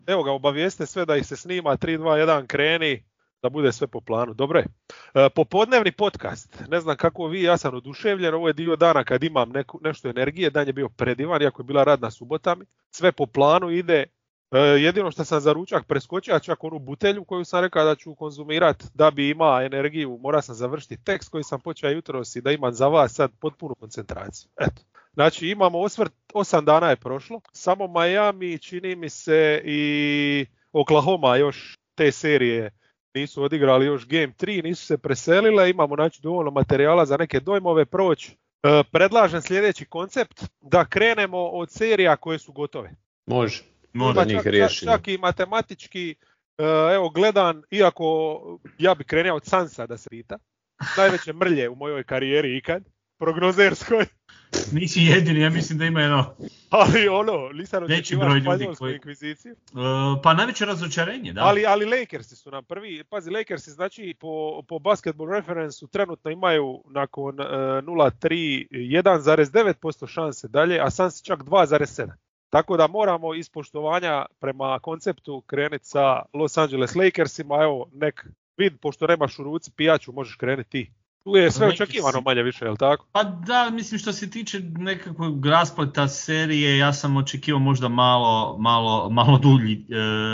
evo ga, obavijeste sve da ih se snima, 3, 2, 1, kreni, da bude sve po planu. Dobro je. Popodnevni podcast, ne znam kako vi, ja sam oduševljen, ovo je dio dana kad imam nešto energije, dan je bio predivan, iako je bila radna subota mi, sve po planu ide. Jedino što sam za ručak preskočio, čak onu butelju koju sam rekao da ću konzumirati da bi imao energiju, mora sam završiti tekst koji sam počeo jutros i da imam za vas sad potpunu koncentraciju. Eto. Znači imamo osvrt, 8 dana je prošlo, samo Miami, čini mi se, i Oklahoma još te serije nisu odigrali još Game 3, nisu se preselile, imamo znači dovoljno materijala za neke dojmove proći. Predlažem sljedeći koncept, da krenemo od serija koje su gotove. Može njih riješiti. Čak i matematički, evo gledan, iako ja bi krenuo od Sansa da se pita, najveće mrlje u mojoj karijeri ikad, prognozerskoj. Nisi jedini, ja mislim da ima jedno. Ali nisam očekivao španjolsku inkviziciju. Pa najveće razočarenje, da. Ali Lakersi su nam prvi. Pazi, Lakersi znači po Basketball Reference trenutno imaju nakon 0-3 1,9% šanse dalje, a Suns čak 2,7. Tako da moramo iz poštovanja prema konceptu krenuti sa Los Angeles Lakersima. Evo, nek vid, pošto nemaš u ruci pijaču, možeš krenuti ti. Tu je sve očekivano manje više, je li tako? Pa da, mislim što se tiče nekakvog raspleta serije, ja sam očekivao možda malo dulji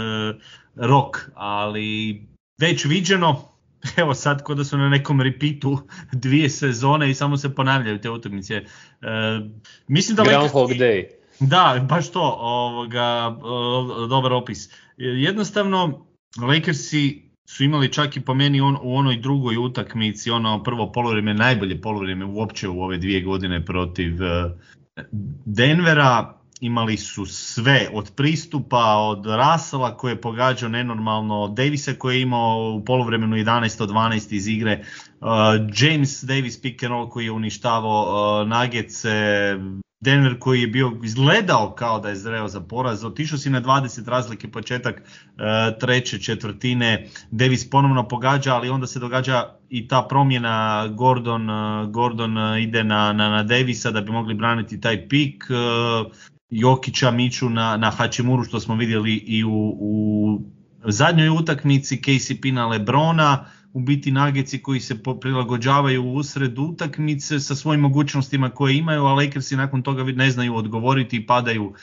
rok, ali već viđeno, evo sad kod da su na nekom repeatu 2 sezone i samo se ponavljaju te utakmice. Mislim da Groundhog Day. Da, baš to, dobar opis. Jednostavno, Lakersi su imali čak i po meni u onoj drugoj utakmici, prvo poluvrijeme, najbolje poluvrijeme uopće u ove 2 godine protiv Denvera. Imali su sve, od pristupa, od Russella koji je pogađao nenormalno, Davisa koji je imao u poluvremenu 11 od 12 iz igre, James Davis pick and roll koji je uništavao Nuggetse, Denver koji je bio izgledao kao da je zreo za poraz, otišao si na 20 razlike početak treće četvrtine, Davis ponovno pogađa, ali onda se događa i ta promjena, Gordon ide na Davisa da bi mogli braniti taj pik, Jokića miču na Hachimuru što smo vidjeli i u zadnjoj utakmici, KCP na LeBrona, u biti Nuggetsi koji se prilagođavaju usred utakmice sa svojim mogućnostima koje imaju, a Lakersi nakon toga ne znaju odgovoriti i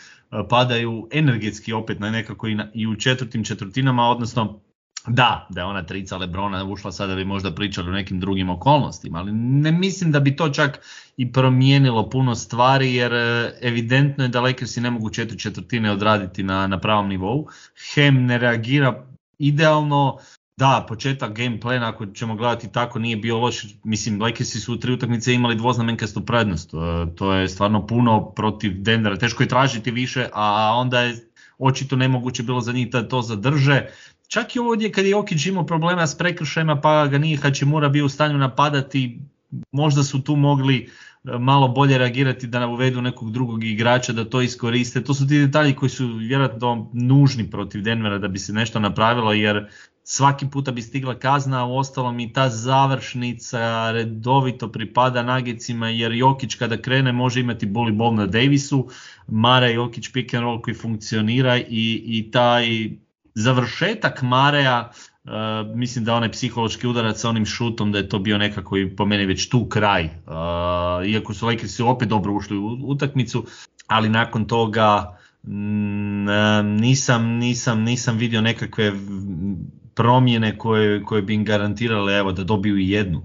padaju energetski opet na nekako i u četvrtim četvrtinama, odnosno da je ona trica LeBrona ušla sada ili možda pričali o nekim drugim okolnostima, ali ne mislim da bi to čak i promijenilo puno stvari, jer evidentno je da Lakersi ne mogu 4 četvrtine odraditi na pravom nivou. Hem ne reagira idealno. Da, početak game plana, ako ćemo gledati tako, nije bio loš. Mislim, Lakersi su u 3 utakmice imali dvoznamenkastu prednost. To je stvarno puno protiv Denvera. Teško je tražiti više, a onda je očito nemoguće bilo za njih da to zadrže. Čak i ovdje kad je Jokić imao problema s prekršajima, pa ga nije Hachimura bio u stanju napadati, možda su tu mogli malo bolje reagirati da uvedu nekog drugog igrača da to iskoriste. To su ti detalji koji su vjerojatno nužni protiv Denvera da bi se nešto napravilo, jer svaki puta bi stigla kazna, a uostalom i ta završnica redovito pripada Nuggetsima, jer Jokić kada krene može imati bully ball na Davisu, Mare Jokić pick and roll koji funkcionira i taj završetak Marea, mislim da onaj psihološki udarac sa onim šutom da je to bio nekako i po meni već tu kraj, iako su Lakersi opet dobro ušli u utakmicu, ali nakon toga nisam vidio nekakve promjene koje bi im garantirale evo da dobiju i jednu.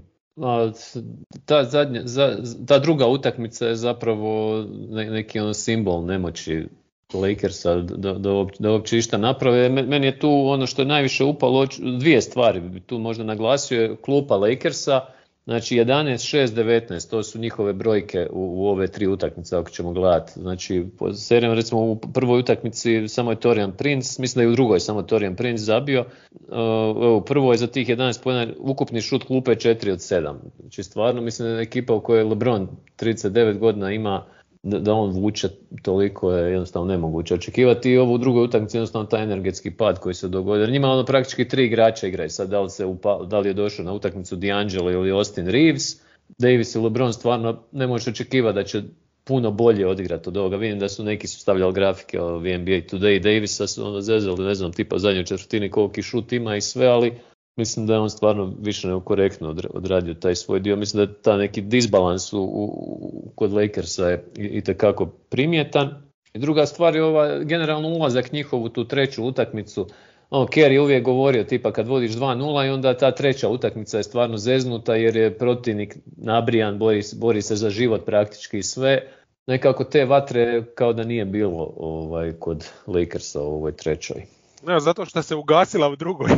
Ta druga utakmica je zapravo neki simbol nemoći Lakersa da uopće išta naprave. Meni je tu ono što je najviše upalo, 2 stvari bi tu možda naglasio, klupa Lakersa, znači 11-6-19, to su njihove brojke u ove 3 utakmice ako ćemo gledati. Znači po serijama recimo u prvoj utakmici samo je Taurean Prince, mislim da je u drugoj samo Taurean Prince zabio, u prvoj za tih 11 poena ukupni šut klupe je 4 od 7. Znači stvarno mislim da je ekipa u kojoj LeBron 39 godina ima da on vuče toliko je jednostavno nemoguće očekivati, i ovu drugoj utakmici jednostavno taj energetski pad koji se dogodio. Jer njima praktički 3 igrača igraju, sad da li je došao na utakmicu D'Angelo ili Austin Reeves, Davis i LeBron stvarno ne možeš očekivati da će puno bolje odigrati od ovoga. Vidim da su neki su stavljali grafike o NBA Today, Davisa su ono zezali, ne znam, tipa zadnjoj četvrtini koliki šut ima i sve, ali mislim da je on stvarno više nego korektno odradio taj svoj dio. Mislim da ta neki disbalans kod Lakersa je itekako primjetan. I druga stvar je generalno ulazak njihov u tu treću utakmicu. Kerry je uvijek govorio tipa kad vodiš 2-0 i onda ta treća utakmica je stvarno zeznuta jer je protivnik nabrijan, bori se za život praktički i sve. Nekako te vatre kao da nije bilo kod Lakersa u ovoj trećoj. Ne, zato što se ugasila u drugoj.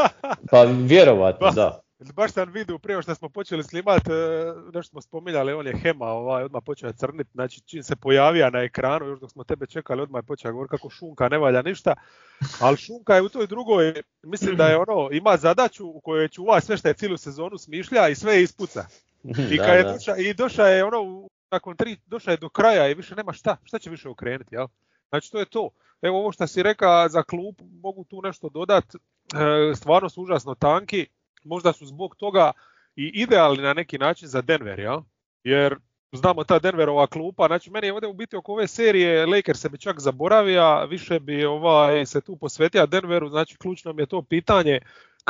Pa vjerovatno, da. Baš sam vidio prije što smo počeli snimati, nešto smo spominjali, on je Hema odmah počeo crniti, znači čim se pojavija na ekranu, još dok smo tebe čekali, odmah je počeo govoriti kako Šunka ne valja ništa, ali Šunka je u toj drugoj, mislim da je ima zadaću u kojoj će čuva sve što je cijelu sezonu smišlja i sve je ispuca. I kad je došao je nakon 3, došao je do kraja i više nema šta će više okrenuti, jel? Znači to je to. Evo ovo što si rekao za klub, mogu tu nešto dodati, stvarno su užasno tanki. Možda su zbog toga i idealni na neki način za Denver, ja? Jer znamo ta Denverova klupa, znači meni je ovdje u biti oko ove serije Lakers se bi čak zaboravio, više bi se tu posvetio Denveru, znači ključno mi je to pitanje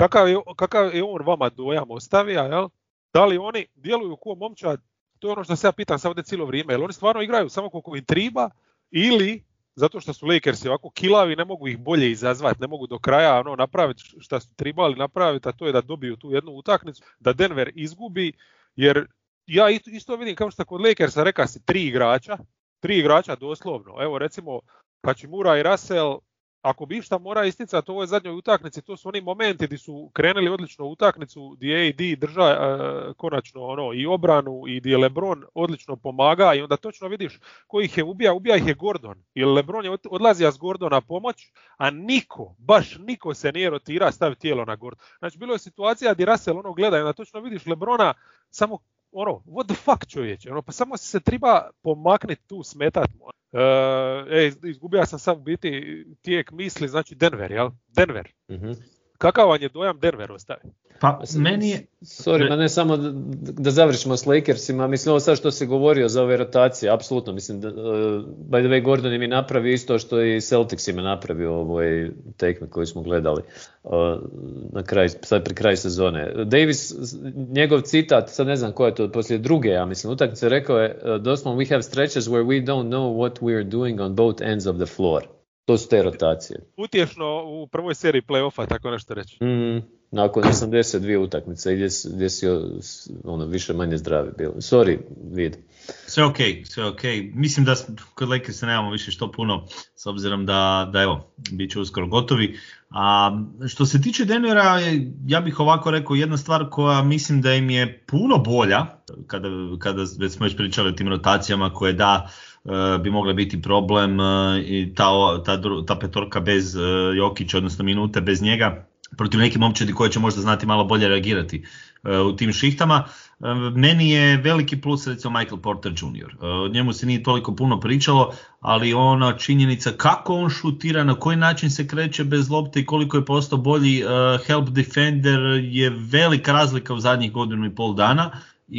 kakav je on vama dojam ostavio, ja? Da li oni djeluju ko momčad, to je ono što se ja pitam sad ovdje cijelo vrijeme, jel oni stvarno igraju samo koliko im triba ili zato što su Lakersi ovako kilavi, ne mogu ih bolje izazvati, ne mogu do kraja napraviti što su trebali napraviti, a to je da dobiju tu jednu utakmicu, da Denver izgubi, jer ja isto vidim kao što kod Lakersa rekao si 3 igrača doslovno, evo recimo Hachimura i Russell, ako bi išta mora isticati u ovoj zadnjoj utakmici, to su oni momenti gdje su krenuli odlično utakmicu, gdje AD drža konačno i obranu i gdje LeBron odlično pomaga i onda točno vidiš ko ih je ubija ih je Gordon. Jer LeBron je odlazio s Gordona pomoć, a baš niko se nije rotira staviti tijelo na Gordon. Znači bilo je situacija gdje Russell gleda i onda točno vidiš LeBrona samo what the fuck čovječe, pa samo se treba pomakniti tu, smetat mu. Izgubio sam sad u biti tijek misli, znači Denver, jel? Denver. Mm-hmm. Kakav vam je dojam Denver ostaje? Pa meni je... Sorry, ne samo da završimo s Lakersima, mislim ovo sad što si govorio za ove rotacije, apsolutno, mislim da by the way Gordon im je napravio isto što i Celtics im je napravio ovoj tekme koju smo gledali sad pri kraju sezone. Davis, njegov citat, sad ne znam ko je to, poslije druge, ja mislim, utakmice rekao je doslovno we have stretches where we don't know what we are doing on both ends of the floor. To su te rotacije. Utješno u prvoj seriji play-offa, tako nešto reći. Nakon 82 utakmice gdje si više manje zdravi bili. Sorry, Vid. Sve ok. Mislim da kod Lakersa nemamo više što puno, s obzirom da evo, bit će uskoro gotovi. A što se tiče Denvera, ja bih ovako rekao jedna stvar koja mislim da im je puno bolja, kada već smo pričali o tim rotacijama koje bi mogla biti problem i ta petorka bez Jokića, odnosno minute bez njega, protiv nekih momčadi koje će možda znati malo bolje reagirati u tim šihtama. Meni je veliki plus recimo Michael Porter Jr. O njemu se nije toliko puno pričalo, ali ona činjenica kako on šutira, na koji način se kreće bez lopte i koliko je postao bolji help defender je velika razlika u zadnjih 1.5 dana.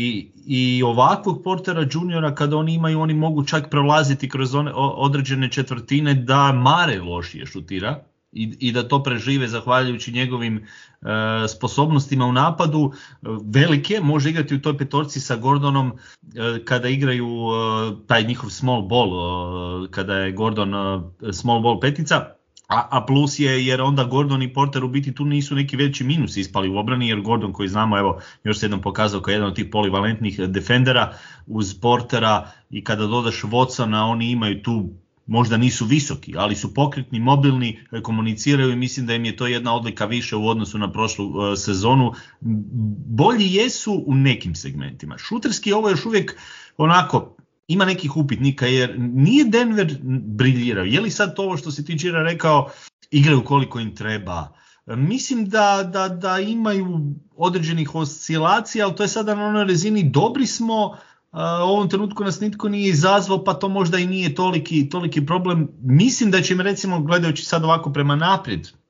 I ovakvog Portera Juniora kada oni imaju, oni mogu čak prolaziti kroz određene četvrtine da Mare lošije šutira i da to prežive zahvaljujući njegovim sposobnostima u napadu. Velike može igrati u toj petorci sa Gordonom kada igraju taj njihov small ball, kada je Gordon small ball petica. A plus je jer onda Gordon i Porter u biti tu nisu neki veći minus ispali u obrani, jer Gordon koji znamo, evo još se jednom pokazao kao jedan od tih polivalentnih defendera uz Portera, i kada dodaš Watsona oni imaju tu, možda nisu visoki, ali su pokretni, mobilni, komuniciraju i mislim da im je to jedna odlika više u odnosu na prošlu sezonu. Bolji jesu u nekim segmentima. Šuterski ovo je još uvijek onako, ima nekih upitnika jer nije Denver briljirao. Je li sad to ovo što si ti Čira rekao, igraju koliko im treba? Mislim da imaju određenih oscilacija, ali to je sada na onoj razini dobri smo, u ovom trenutku nas nitko nije izazvao, pa to možda i nije toliki problem. Mislim da će im recimo, gledajući sad ovako prema naprijed,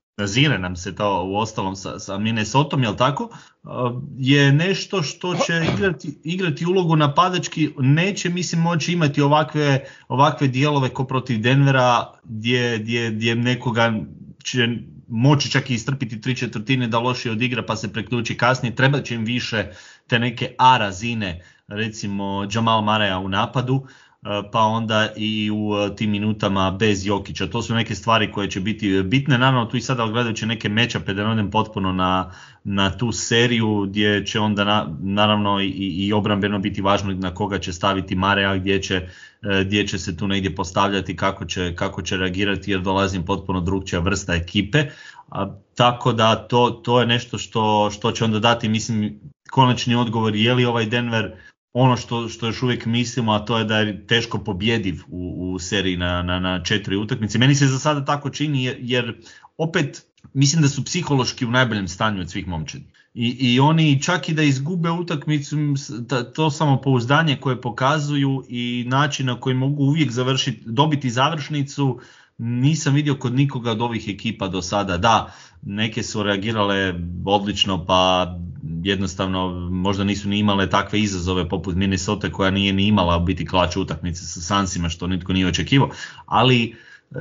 nazire nam se to u ostalom sa Minnesotom, jel tako, je nešto što će igrati ulogu napadački, neće mislim moći imati ovakve dijelove ko protiv Denvera gdje nekoga će moći čak i istrpiti 3/4 da lošije odigra pa se preključi kasnije, treba će im više te neke A razine, recimo Jamal Murraya u napadu, pa onda i u tim minutama bez Jokića. To su neke stvari koje će biti bitne. Naravno tu i sada gledajući neke matchupe da ne odem potpuno na tu seriju gdje će onda naravno i obrambeno biti važno na koga će staviti Marea, gdje će se tu negdje postavljati, kako će reagirati jer dolazim potpuno drugčija vrsta ekipe. Tako da to je nešto što će onda dati mislim konačni odgovor je li ovaj Denver ono što još uvijek mislimo, a to je da je teško pobjediv u seriji na 4 utakmice. Meni se za sada tako čini jer opet mislim da su psihološki u najboljem stanju od svih momčadi. I oni čak i da izgube utakmicu, to samopouzdanje koje pokazuju i način na koji mogu uvijek dobiti završnicu, nisam vidio kod nikoga od ovih ekipa do sada. Da, neke su reagirale odlično pa jednostavno možda nisu ni imale takve izazove poput Minnesota koja nije ni imala biti klač utakmice sa Sunsima što nitko nije očekivao, ali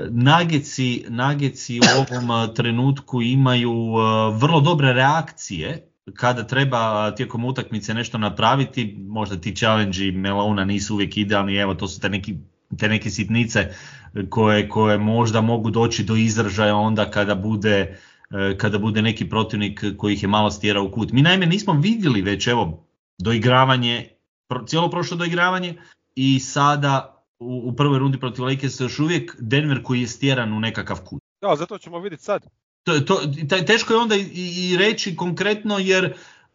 Nuggets u ovom trenutku imaju vrlo dobre reakcije kada treba tijekom utakmice nešto napraviti, možda ti challenge-i Melona nisu uvijek idealni, evo to su te neke sitnice koje možda mogu doći do izražaja onda kada bude neki protivnik koji ih je malo stjerao u kut. Mi naime nismo vidjeli već doigravanje, cijelo prošlo doigravanje i sada u prvoj rundi protiv Lakersa još uvijek Denver koji je stjeran u nekakav kut. Da, zato ćemo vidjeti sad. Teško je onda i reći konkretno jer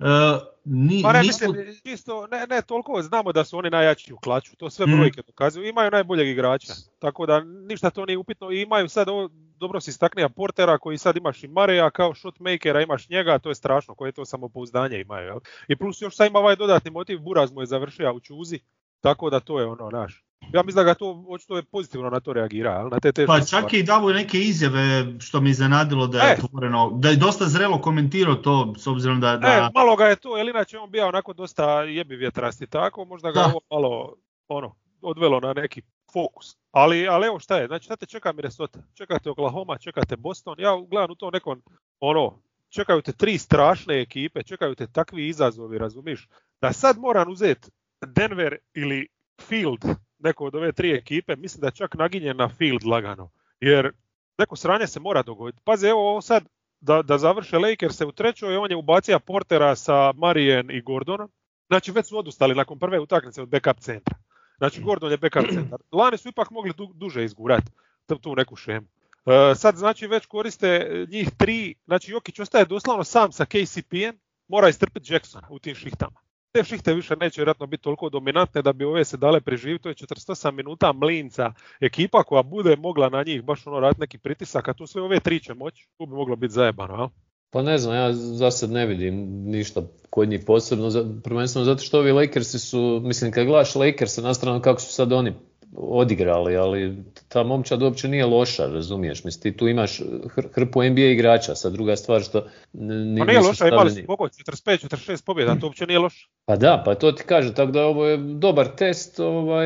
ne toliko znamo da su oni najjači u klaču, to sve brojke dokazuju, imaju najboljeg igrača, tako da ništa to nije upitno i imaju sad ovo, dobro si istaknija Portera koji sad imaš i Mareja kao shotmakera, imaš njega, to je strašno, koje to samopouzdanje imaju, jel? I plus još sad ima ovaj dodatni motiv, Buraz mu je završio u Čuzi, tako da to je naš. Ja mislim da ga to očito je pozitivno na to reagira, na te teške pa čak stvari. i davo neke izjave što mi iznenadilo da je otvoreno, da je dosta zrelo komentirao to s obzirom da... malo ga je to, jer inače on bio onako dosta jebi vjetrasti tako, možda ga ovo malo odvelo na neki fokus. Ali evo šta je, znači šta te čeka Minnesota, čekate Oklahoma, čekate Boston, ja gledam u to nekom, čekaju te 3 strašne ekipe, čekaju te takvi izazovi, razumiš, da sad moram uzeti Denver ili Field, neko od ove 3 ekipe, mislim da čak naginje na Field lagano, jer neko sranje se mora dogoditi. Pazi, evo ovo sad, da završe Lakers u trećoj, on je ubacio Portera sa Marijen i Gordonom, znači već su odustali nakon prve utakmice od backup centra. Znači Gordon je backup centar. Lani su ipak mogli duže izgurati tu neku šemu. Sad znači već koriste njih 3, znači Jokić ostaje doslovno sam sa KCP-em, mora istrpiti Jacksona u tim šihtama. Te šihte više neće vjerojatno biti toliko dominantne da bi ove se dale preživiti, to je 48 minuta mlinca, ekipa koja bude mogla na njih baš raditi neki pritisak, a tu sve ove 3 će moći, tu bi moglo biti zajebano, jel? Pa ne znam, ja za sad ne vidim ništa kod njih posebno, prvenstveno zato što ovi Lakersi su, mislim kad gledaš Lakersa na stranu kako su sad oni odigrali, ali ta momčad uopće nije loša, razumiješ, mislim ti tu imaš hrpu NBA igrača, sad druga stvar što nije loša, imali su 45-46 pobjeda, to uopće nije loše. Pa da, pa to ti kaže, tako da ovo je dobar test,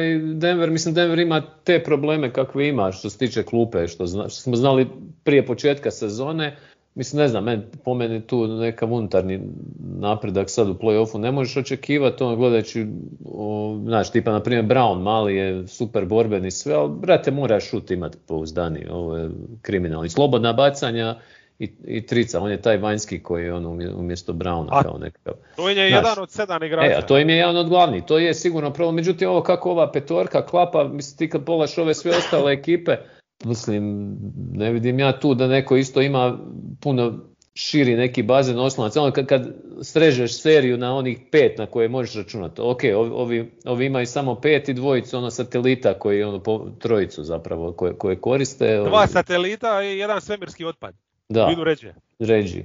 Denver ima te probleme kakve ima što se tiče klupe, što smo znali prije početka sezone. Mislim, ne znam, po meni tu nekav unutarnji napredak sad u play-offu ne možeš očekivati, gledajući, znaš, tipa, na primjer, Brown, mali je super borben i sve, ali, brate, moraš šut imati pouzdani, ovo je kriminalni. Slobodna bacanja i trica, on je taj vanjski koji je umjesto Browna kao nekakav. To je jedan od 7 igrača. A to im je jedan od glavnih, to je sigurno problem, međutim, ovo kako ova petorka klapa, mislim, ti kad pogledaš ove sve ostale ekipe, mislim, ne vidim ja tu da neko isto ima puno širi neki bazen oslonac. Kad srežeš seriju na onih 5 na koje možeš računati, ok, ovi imaju samo 5 i dvojicu satelita koji trojicu zapravo koje koriste. 2 satelita i jedan svemirski otpad. Da, vidu ređi.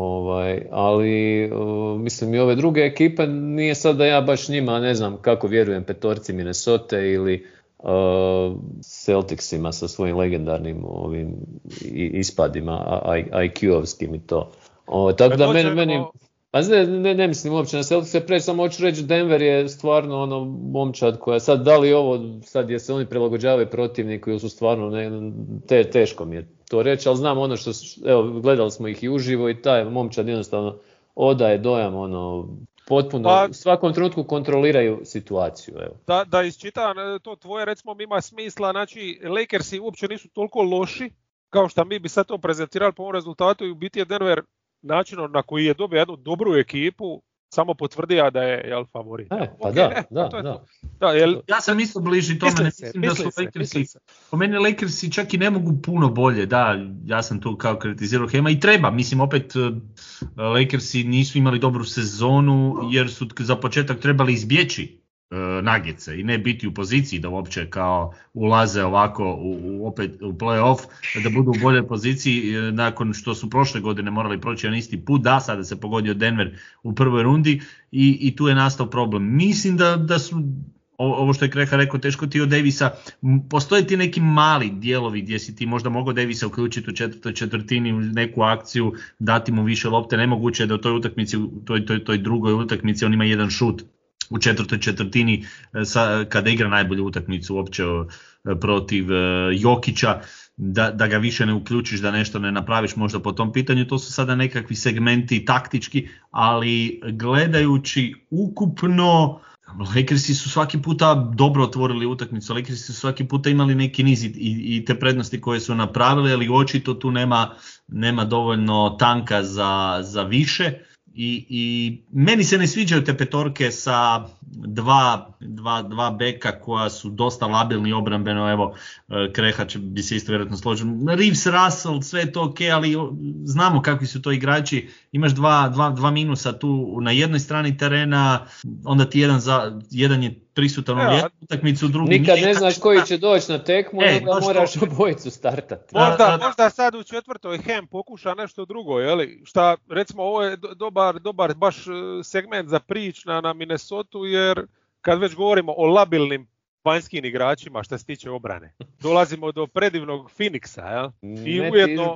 Ali mislim i ove druge ekipe nije sad da ja baš njima ne znam kako vjerujem petorci Minnesota ili Celticsima sa svojim legendarnim ovim ispadima IQ-ovskim i to. Tako da meni pa ne mislim uopće na Celtics, preći samo hoću reći Denver je stvarno ono momčad koja sad da li ovo sad je se oni prilagođavaju protivniku ili su stvarno teško mi je to reći, ali znam ono što evo gledali smo ih i uživo i taj momčad jednostavno odaje dojam ono potpuno u svakom trenutku kontroliraju situaciju. Evo. Da isčitam to tvoje recimo ima smisla, znači Lakersi uopće nisu toliko loši kao što mi bi sad to prezentirali po ovom rezultatu i u biti je Denver načinom na koji je dobio jednu dobru ekipu samo potvrdija da je favorit. Pa da. Ja sam isto bliži tome, mislim da su Lakersi, po meni Lakersi čak i ne mogu puno bolje, da, ja sam tu kao kritizirao Hema i treba, mislim opet Lakersi nisu imali dobru sezonu jer su za početak trebali izbjeći Nuggetse i ne biti u poziciji da uopće kao ulaze ovako opet u play-off, da budu u boljoj poziciji nakon što su prošle godine morali proći na isti put, da sada se pogodio Denver u prvoj rundi i tu je nastao problem. Mislim da su, ovo što je Kreha rekao, teško ti od Davisa, postoje ti neki mali dijelovi gdje si ti možda mogao Davisa uključiti u četvrtoj četvrtini u neku akciju, dati mu više lopte, nemoguće je da u toj utakmici, toj drugoj utakmici on ima jedan šut u četvrtoj četvrtini kada igra najbolju utakmicu uopće protiv Jokića, da ga više ne uključiš, da nešto ne napraviš možda po tom pitanju. To su sada nekakvi segmenti taktički, ali gledajući ukupno Lakersi su svaki puta dobro otvorili utakmicu, Lakersi su svaki puta imali neki niz i te prednosti koje su napravili, ali očito tu nema dovoljno tanka za više. I meni se ne sviđaju te petorke sa dva beka koja su dosta labilni obrambeno, evo Kreha bi se isto vjerojatno složio. Reeves, Russell, sve je to ok, ali znamo kakvi su to igrači, imaš dva minusa tu na jednoj strani terena, onda ti jedan je prisutan u jednu utakmicu, drugi nikad ne znaš koji će doći na tekmu, onda moraš obojicu startati. Možda sad u četvrtoj Hem pokuša nešto drugo, jeli? Šta, recimo ovo je dobar baš segment za prič na Minnesota, jer kad već govorimo o labilnim vanjskim igračima što se tiče obrane, dolazimo do predivnog Phoenixa, jel? I ujedno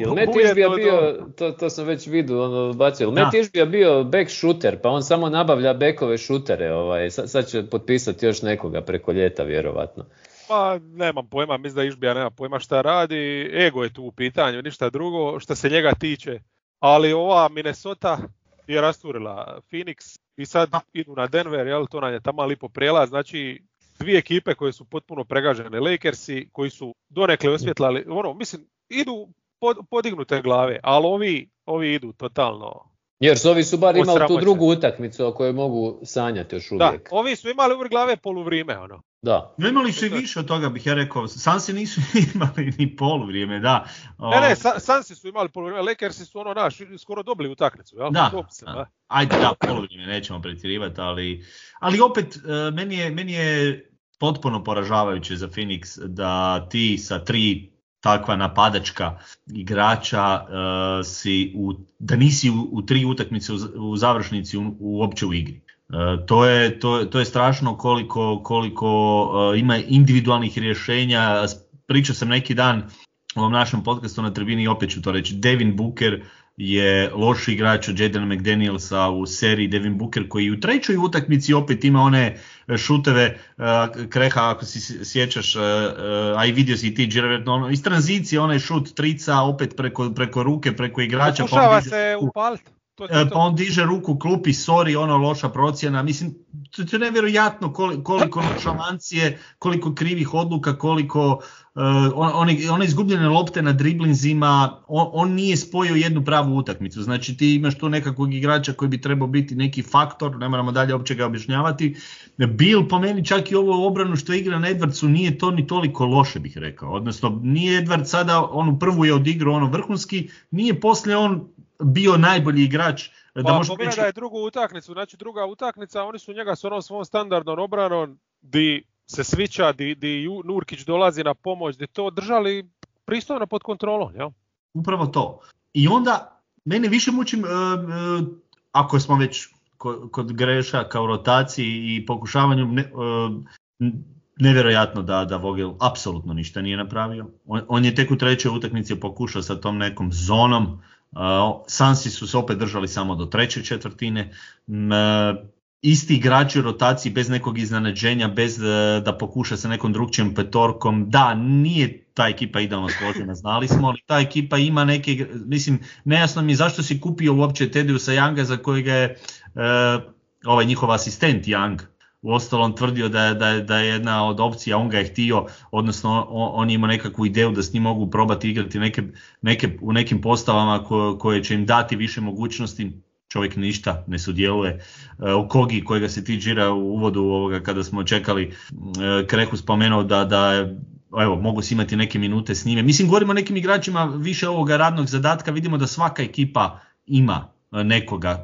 bio, to sam već vidio, bacio. Matt Ishbia bio back shooter, pa on samo nabavlja bekove šutere, sad će potpisati još nekoga preko ljeta vjerovatno. Pa nemam pojma, mislim da Ishbia nema pojma šta radi, ego je tu u pitanju, ništa drugo što se njega tiče, ali ova Minnesota je rasturila Phoenix i sad idu na Denver, jel? To nam je tamo lipo prijelaz, znači dvije ekipe koje su potpuno pregažene, Lakersi koji su donekle osvjetlali, mislim, idu podignute glave, ali ovi idu totalno. Jer ovi su bar imali tu drugu utakmicu o kojoj mogu sanjati još uvijek. Da, ovi su imali uvijek glave poluvrijeme, Da. Imali su i više od toga, bih ja rekao. Sansi nisu imali ni poluvrijeme, da. Ne, Sansi su imali poluvrijeme, Lakersi su skoro dobili utakmicu, jel? Da. Ajde, da, poluvrijeme nećemo pretjerivati, ali opet meni je potpuno poražavajuće za Phoenix da ti sa 3 takva napadačka igrača da nisi u 3 utakmice u završnici uopće u igri. To je strašno koliko ima individualnih rješenja. Pričao sam neki dan u ovom našem podcastu na tribini i opet ću to reći. Devin Booker je loši igrač od Jadena McDanielsa u seriji. Devin Booker koji u trećoj utakmici opet ima one šuteve, Kreha ako si sjećaš, a i vidio si i ti vjerojatno iz tranzicije onaj šut trica opet preko ruke, preko igrača. Pokušava se upaliti. Pa on diže ruku, klupi, sorry, loša procjena. Mislim, to je nevjerojatno koliko nonšalancije, koliko krivih odluka, koliko one izgubljene lopte na driblinzima, on nije spojio jednu pravu utakmicu. Znači ti imaš tu nekakvog igrača koji bi trebao biti neki faktor, ne moramo dalje uopće ga objašnjavati. Bill, po meni čak i ovo obranu što igra na Edwardsu nije to ni toliko loše, bih rekao. Odnosno nije Edward sada, onu prvu je odigrao vrhunski, nije poslije on bio najbolji igrač. Da je drugu utakmicu, znači druga utakmica, oni su njega s onom svom standardnom obranom, di se svića, di Nurkić dolazi na pomoć, di to držali pristojno pod kontrolom. Ja? Upravo to. I onda mene više mučim, ako smo već kod grešaka u rotaciji i pokušavanju nevjerojatno da Vogel apsolutno ništa nije napravio. On je tek u trećoj utakmici pokušao sa tom nekom zonom. Sansi su se opet držali samo do treće četvrtine. Isti igrači u rotaciji bez nekog iznenađenja, bez da pokuša sa nekom drugčijom petorkom. Da, nije ta ekipa idealno složena, znali smo, ali ta ekipa ima neke, mislim, nejasno mi je zašto si kupio uopće Thaddeus'a Younga za kojega je ovaj njihov asistent Young uostalom tvrdio da je jedna od opcija, on ga je htio, odnosno on ima nekakvu ideju da s njim mogu probati igrati u nekim postavama koje će im dati više mogućnosti. Čovjek ništa ne sudjeluje. Kogi kojega se ti Džira u uvodu ovoga kada smo čekali Krehu spomenuo da evo, mogu si imati neke minute s njime. Mislim, govorimo o nekim igračima više ovoga radnog zadatka, vidimo da svaka ekipa ima nekoga.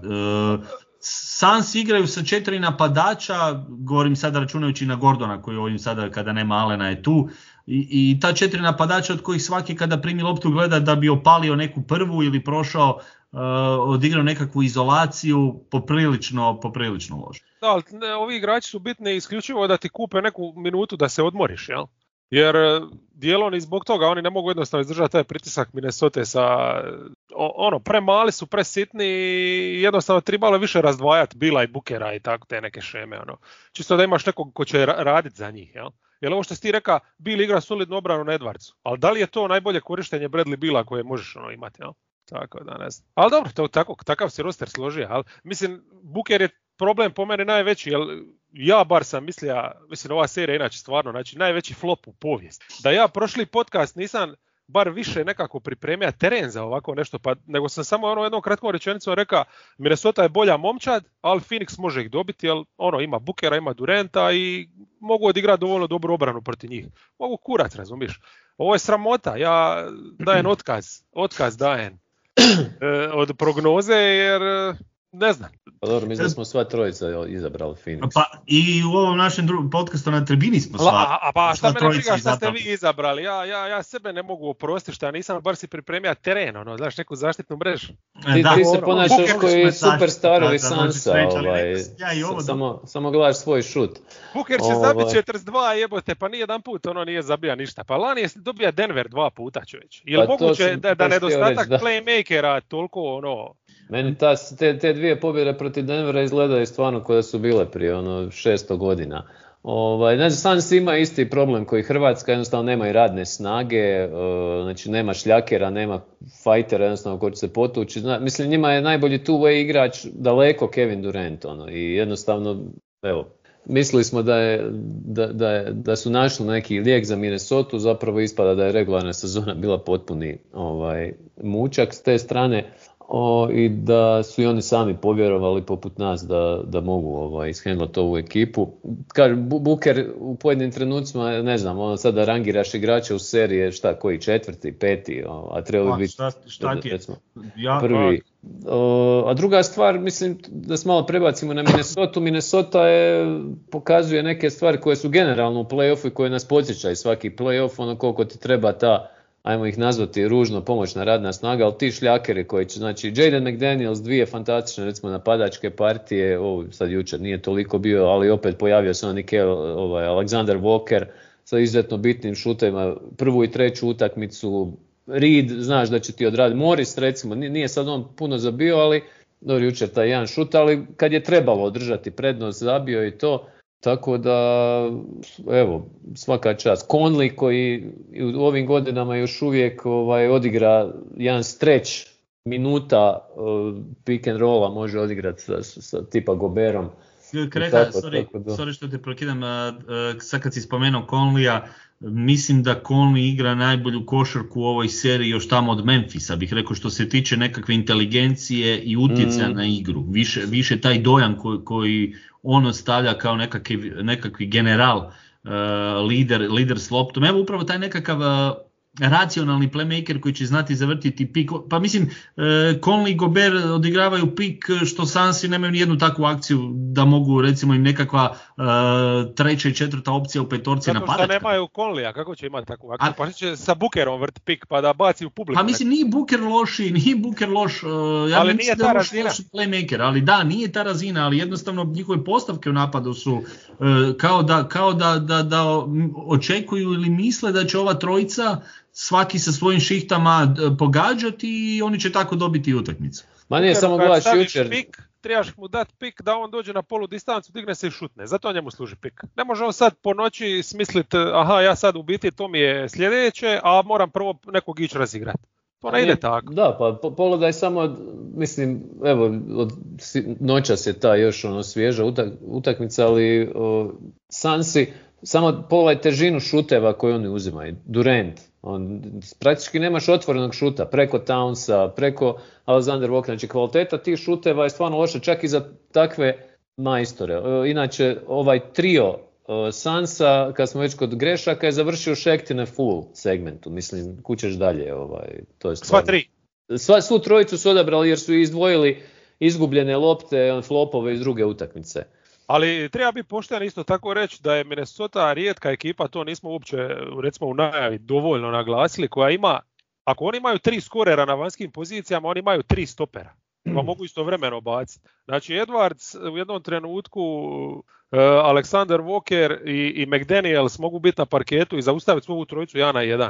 Suns igraju sa 4 napadača, govorim sada računajući na Gordona koji ovim sada kada nema Allena je tu, i ta 4 napadača od kojih svaki kada primi loptu gleda da bi opalio neku prvu ili prošao, odigrao nekakvu izolaciju, poprilično loše. Da, ali ovi igrači su bitni isključivo da ti kupe neku minutu da se odmoriš, jel? Jer dijelom i zbog toga oni ne mogu jednostavno izdržati taj pritisak Minnesota sa premali su, presitni i jednostavno trebalo više razdvajati Bila i Bookera i tako te neke šeme. Čisto da imaš nekog ko će raditi za njih. Jel? Jer ovo što si ti reka, Bill igra solidnu obranu na Edwardsu, ali da li je to najbolje korištenje Bradley Billa koje možeš imati? Jel? Tako da ne znam. Ali dobro, takav si roster složio. Ali, mislim, Booker je problem po meni najveći, jer ja bar sam mislio, ova serija inače stvarno, znači najveći flop u povijesti. Da ja prošli podcast nisam bar više nekako pripremio teren za ovako nešto, nego sam samo jednom kratkom rečenicom rekao Minnesota je bolja momčad, ali Phoenix može ih dobiti, jer ima Bookera, ima Duranta i mogu odigrati dovoljno dobru obranu protiv njih. Mogu kurat, razumiješ. Ovo je sramota, ja dajem otkaz dajem od prognoze jer ne znam. Pa dobro, mislim da smo sva trojica izabrali Phoenix. Pa i u ovom našem podcastu na tribini smo šta mene briga šta ste vi izabrali? Ja sebe ne mogu oprostiti šta nisam bar si pripremio teren, znaš, neku zaštitnu mrežu. Ti se ponašaš koji superstarovi Sansa, samo gledaš svoj šut. Booker će zabiti 42 jebote, pa nijedan put nije zabija ništa. Pa lani je dobija Denver 2 puta, čovječ. Je li moguće da nedostatak playmakera toliko Meni te dvije pobjede protiv Denvera izgledaju stvarno kao da su bile prije 600 godina. Znači, Suns ima isti problem koji Hrvatska, jednostavno nema i radne snage, znači nema šljakera, nema fajtera, jednostavno ko će se potući. Mislim, njima je najbolji two-way igrač daleko Kevin Durant. I jednostavno, evo, mislili smo da su našli neki lijek za Minnesota, zapravo ispada da je regularna sezona bila potpuni mučak s te strane. I da su i oni sami povjerovali poput nas da mogu ishendlati ovu ekipu. Kaže, Booker u pojedinim trenucima, ne znam, sada rangiraš igrače u serije, koji, 4., 5., a trebali biti recimo, prvi. A druga stvar, mislim da se malo prebacimo na Minnesota. Minnesota pokazuje neke stvari koje su generalno u play-offu i koje nas podsjećaju svaki play-off, koliko ti treba ta, ajmo ih nazvati ružno, pomoćna radna snaga, ali ti šljakeri koji će, znači Jaden McDaniels, 2 fantastične recimo napadačke partije, sad jučer nije toliko bio, ali opet pojavio se Alexander Walker sa izuzetno bitnim šutovima, prvu i treću utakmicu, Reed, znaš da će ti odraditi, Morris recimo, nije sad on puno zabio, ali dobro jučer taj jedan šut, ali kad je trebalo održati prednost, zabio i to. Tako da, evo, svaka čast. Conley koji u ovim godinama još uvijek odigra jedan stretch minuta pick and rolla, može odigrati sa tipa Goberom. Kreta, sorry što te prekidam, sad kad si spomenuo Conleya, mislim da Conley igra najbolju košarku u ovoj seriji još tamo od Memphisa, bih rekao što se tiče nekakve inteligencije i utjecaja na igru. Više taj dojam koji on ostavlja kao nekakvi general, lider s loptom. Evo upravo taj nekakav racionalni playmaker koji će znati zavrtiti pik. Pa mislim, Conley i Gobert odigravaju pik što Sansi nemaju nijednu takvu akciju da mogu recimo im nekakva treća i četvrta opcija u petorci napadačka. Zato što nemaju Conleya, kako će imati takvu akciju? Pa će sa Bookerom vrti pik pa da baci u publiku. Pa mislim, nije Booker loš, ja ali mislim da je loš playmaker, ali da, nije ta razina, ali jednostavno njihove postavke u napadu su kao da očekuju ili misle da će ova trojica svaki sa svojim šihtama pogađati i oni će tako dobiti utakmicu. Ma nije samo gledaš jučer. Trebaš mu dati pik da on dođe na polu distancu, digne se i šutne. Zato njemu služi pik. Ne može on sad po noći smisliti, aha, ja sad u biti to mi je sljedeće, a moram prvo nekog ići razigrati. To ne ide tako. Da, pa pogledaj samo, mislim, evo, od noćas je ta još svježa utakmica, ali Sansi, samo pogledaj težinu šuteva koje oni uzimaju. Durant, praktički nemaš otvorenog šuta preko Townsa, preko Alexander Walker, znači kvaliteta tih šuteva je stvarno loša čak i za takve majstore. Inače, ovaj trio Sansa, kad smo već kod grešaka, je završio Šektine full segmentu, mislim, kućeš dalje. To je sva tri. Svu trojicu su odabrali jer su izdvojili izgubljene lopte, flopove iz druge utakmice. Ali treba biti pošten isto tako reći da je Minnesota rijetka ekipa, to nismo uopće recimo u najavi dovoljno naglasili, koja ima, ako oni imaju 3 skorera na vanjskim pozicijama, oni imaju 3 stopera, pa mogu istovremeno baciti. Znači Edwards u jednom trenutku, Alexander Walker i McDaniels mogu biti na parketu i zaustaviti svoju trojicu 1-1.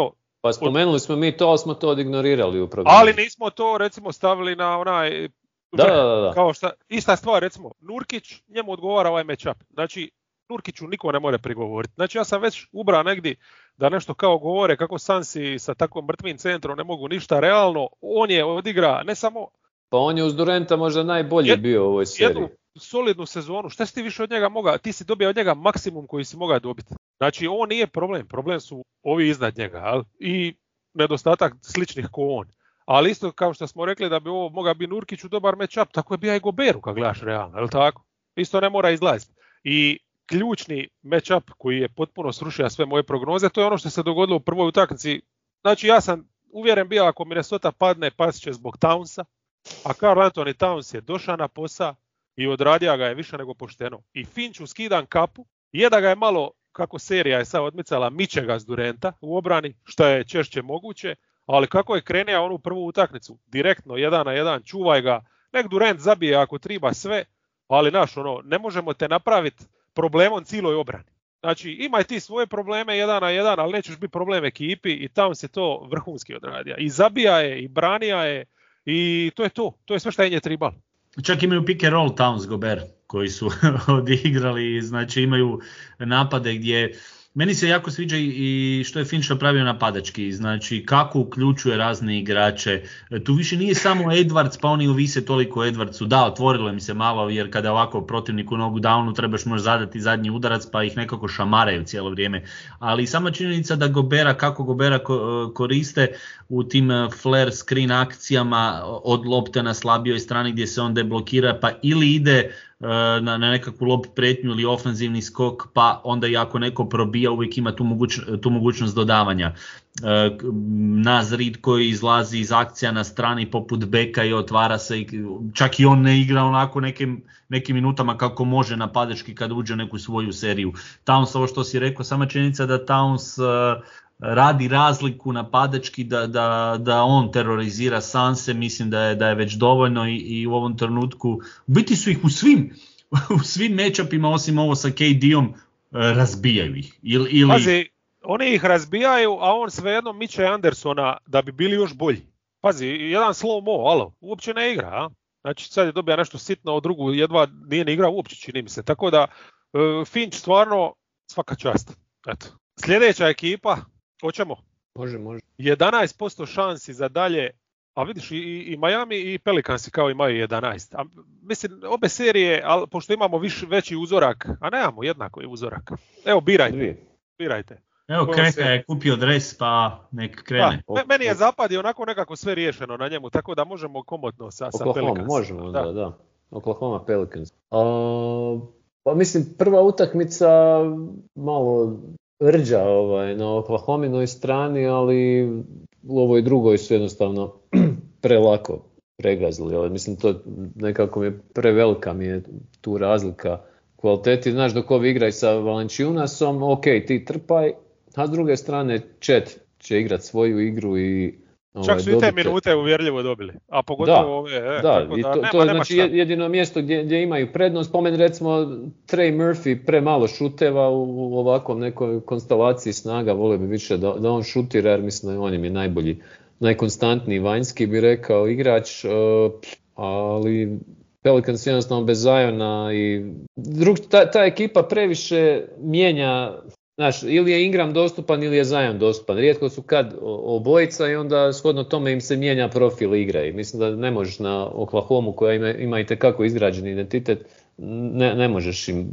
Pa spomenuli smo mi to, ali smo to odignorirali u programu. Ali nismo to recimo stavili na onaj... Da. Kao šta, ista stvar recimo, Nurkić, njemu odgovara ovaj matchup. Znači, Nurkiću niko ne može prigovoriti. Znači, ja sam već ubrao negdje da nešto kao govore kako Sansi sa takvom mrtvim centrom ne mogu ništa realno. On je odigra ne samo... Pa on je uz Duranta možda najbolji bio u ovoj seriji. Jednu solidnu sezonu. Šta si ti više od njega mogao? Ti si dobio od njega maksimum koji si mogao dobiti. Znači, on nije problem. Problem su ovi iznad njega. Ali? I nedostatak sličnih ko on. Ali isto kao što smo rekli da bi ovo mogao biti Nurkiću dobar matchup, tako je bio i Goberu kad gledaš realno, je li tako? Isto ne mora izlaziti. I ključni matchup koji je potpuno srušio sve moje prognoze, to je ono što se dogodilo u prvoj utakmici. Znači ja sam uvjeren bio ako Minnesota padne, past će zbog Townsa, a Karl Anthony Towns je došao na posao i odradio ga je više nego pošteno. I Finchu skidan kapu, je da ga je malo, kako serija je sad odmicala, miče ga s Duranta u obrani, što je češće moguće. Ali kako je krenio onu prvu utakmicu, direktno 1-1, čuvaj ga, nek Durant zabije ako treba sve, ali ne možemo te napraviti problemom cijeloj obrani. Znači imaj ti svoje probleme 1-1, ali nećeš biti problem ekipi i tamo se to vrhunski odradio. I zabija je, i branija je, i to je to. To je sve što je nje trebalo. Čak imaju pick and roll Towns Gobert koji su odigrali, znači imaju napade gdje... Meni se jako sviđa i što je Finch napravio napadački, znači kako uključuje razne igrače. Tu više nije samo Edwards, pa oni ovise toliko o Edwardsu. Da, otvorilo mi se malo jer kada ovako protivniku nogu downu trebaš možda zadati zadnji udarac pa ih nekako šamaraju cijelo vrijeme. Ali sama činjenica da kako Gobera koriste u tim flare screen akcijama od lopte na slabijoj strani gdje se on deblokira pa ili ide na nekakvu lob pretnju ili ofenzivni skok, pa onda i ako neko probija uvijek ima tu mogućnost dodavanja. Naz Reid koji izlazi iz akcija na strani poput beka i otvara se, čak i on ne igra onako nekim minutama kako može napadački kad uđe u neku svoju seriju. Towns, ovo što si rekao, sama činjenica da Towns radi razliku napadački, da on terorizira Sanse, mislim da je već dovoljno i u ovom trenutku, u biti su ih u svim matchupima osim ovo sa KD-om razbijaju ih. Pazi, oni ih razbijaju, a on svejedno miče Andersona da bi bili još bolji. Pazi, jedan slow-mo, uopće ne igra, a? Znači sad je dobija nešto sitno, drugu jedva nije ne igra uopće, čini mi se. Tako da Finch stvarno svaka čast. Eto. Sljedeća ekipa, hoćemo? Može. 11% šansi za dalje, a vidiš i Miami i Pelicansi kao imaju 11. A, mislim, obe serije, ali pošto imamo veći uzorak, a nemamo jednako i uzorak. Evo, birajte. Evo, Kreka je kupio dres, pa nek krene. Da, meni je zapad i onako nekako sve riješeno na njemu, tako da možemo komotno sa Pelicansi. Možemo, da. Oklahoma Pelicans. Pa mislim, prva utakmica malo rđa na Oklahominoj strani, ali u ovoj drugoj su jednostavno prelako pregazili. Ali mislim, to nekako mi je prevelika mi je tu razlika kvaliteti. Znaš, dok ovi igraj sa Valanciunasom, ok, ti trpaj, a s druge strane Chet će igrati svoju igru i čak su i te minute uvjerljivo dobili, a pogotovo ove. Tako da to je znači jedino mjesto gdje imaju prednost. Po meni recimo Trey Murphy premalo šuteva u ovakvom nekoj konstelaciji snaga, volio bi više da on šutira, jer mislim da on im je najbolji, najkonstantniji vanjski bi rekao igrač, ali Pelicans jednostavno bez Ziona i ta ekipa previše mijenja. Znaš, ili je Ingram dostupan ili je Zion dostupan. Rijetko su kad obojica i onda shodno tome im se mijenja profil igre. I mislim da ne možeš na Oklahomu koja ima itekako izgrađeni identitet, ne možeš im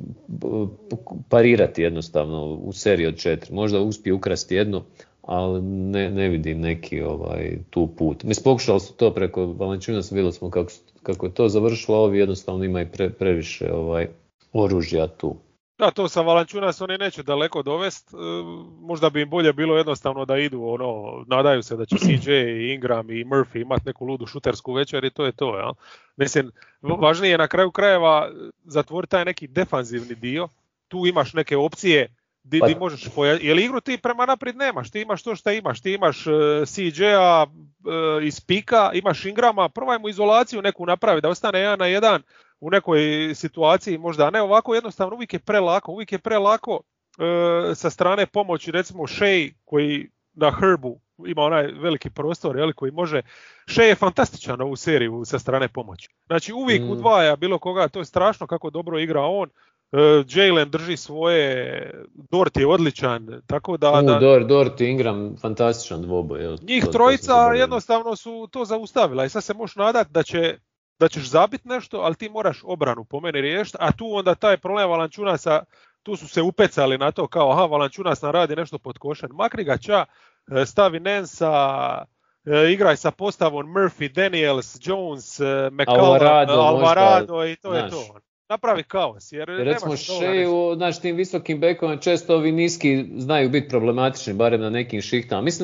parirati jednostavno u seriji od 4. Možda uspije ukrasti jedno, ali ne vidim neki tu put. Mislim, pokušali su to preko Valanciunasa, vidjeli smo kako je to završilo, ovi jednostavno imaju previše oružja tu. Da, to sa Valanciunas oni neće daleko dovest, možda bi im bolje bilo jednostavno da idu, nadaju se da će CJ i Ingram i Murphy imati neku ludu šutersku večer i to je to. Ja? Mislim, važnije je na kraju krajeva zatvoriti taj neki defanzivni dio, tu imaš neke opcije di možeš jer igru ti prema naprijed nemaš, ti imaš to što imaš, ti imaš CJ-a iz pika, imaš Ingrama, probaj mu izolaciju neku napravi da ostane 1 na 1, u nekoj situaciji možda ne ovako, jednostavno uvijek je prelako sa strane pomoći, recimo Shea koji na Herbu ima onaj veliki prostor, koji može, Shea je fantastičan ovu seriju sa strane pomoći. Znači uvijek udvaja bilo koga, to je strašno kako dobro igra on. Jalen drži svoje, Dort je odličan, tako da... Dort i Ingram, fantastičan dvoboj. Njih trojica jednostavno su to zaustavila i sad se možeš nadati da ćeš zabiti nešto, ali ti moraš obranu po meni riješiti, a tu onda taj problem Valanciunasa, tu su se upecali na to kao Valanciunas nam radi nešto pod košem. Makri ga ča, stavi Nensa, igraj sa postavom Murphy, Daniels, Jones, McCallum, Alvarado i to je to. Napravi kaos. Jer recimo Sheu, znači tim visokim bekovima često ovi niski znaju biti problematični, barem na nekim šihtama. Mislim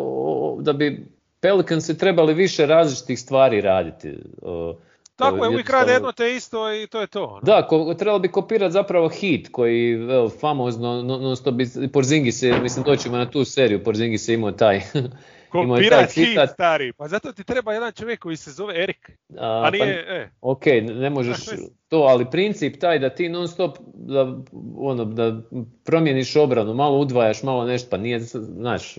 da bi Pelicansi trebali više različitih stvari raditi. Tako je, uvijek rade jedno te isto i to je to. Da, trebalo bi kopirati zapravo Heat koji famozno, Porzingis je, mislim doćemo na tu seriju, Porzingis je imao taj kopirati Heat, stari, pa zato ti treba jedan čovjek koji se zove Erik, a nije... Ok, ne možeš to, ali princip taj da ti non stop da promijeniš obranu, malo udvajaš, malo nešto, pa nije, znaš...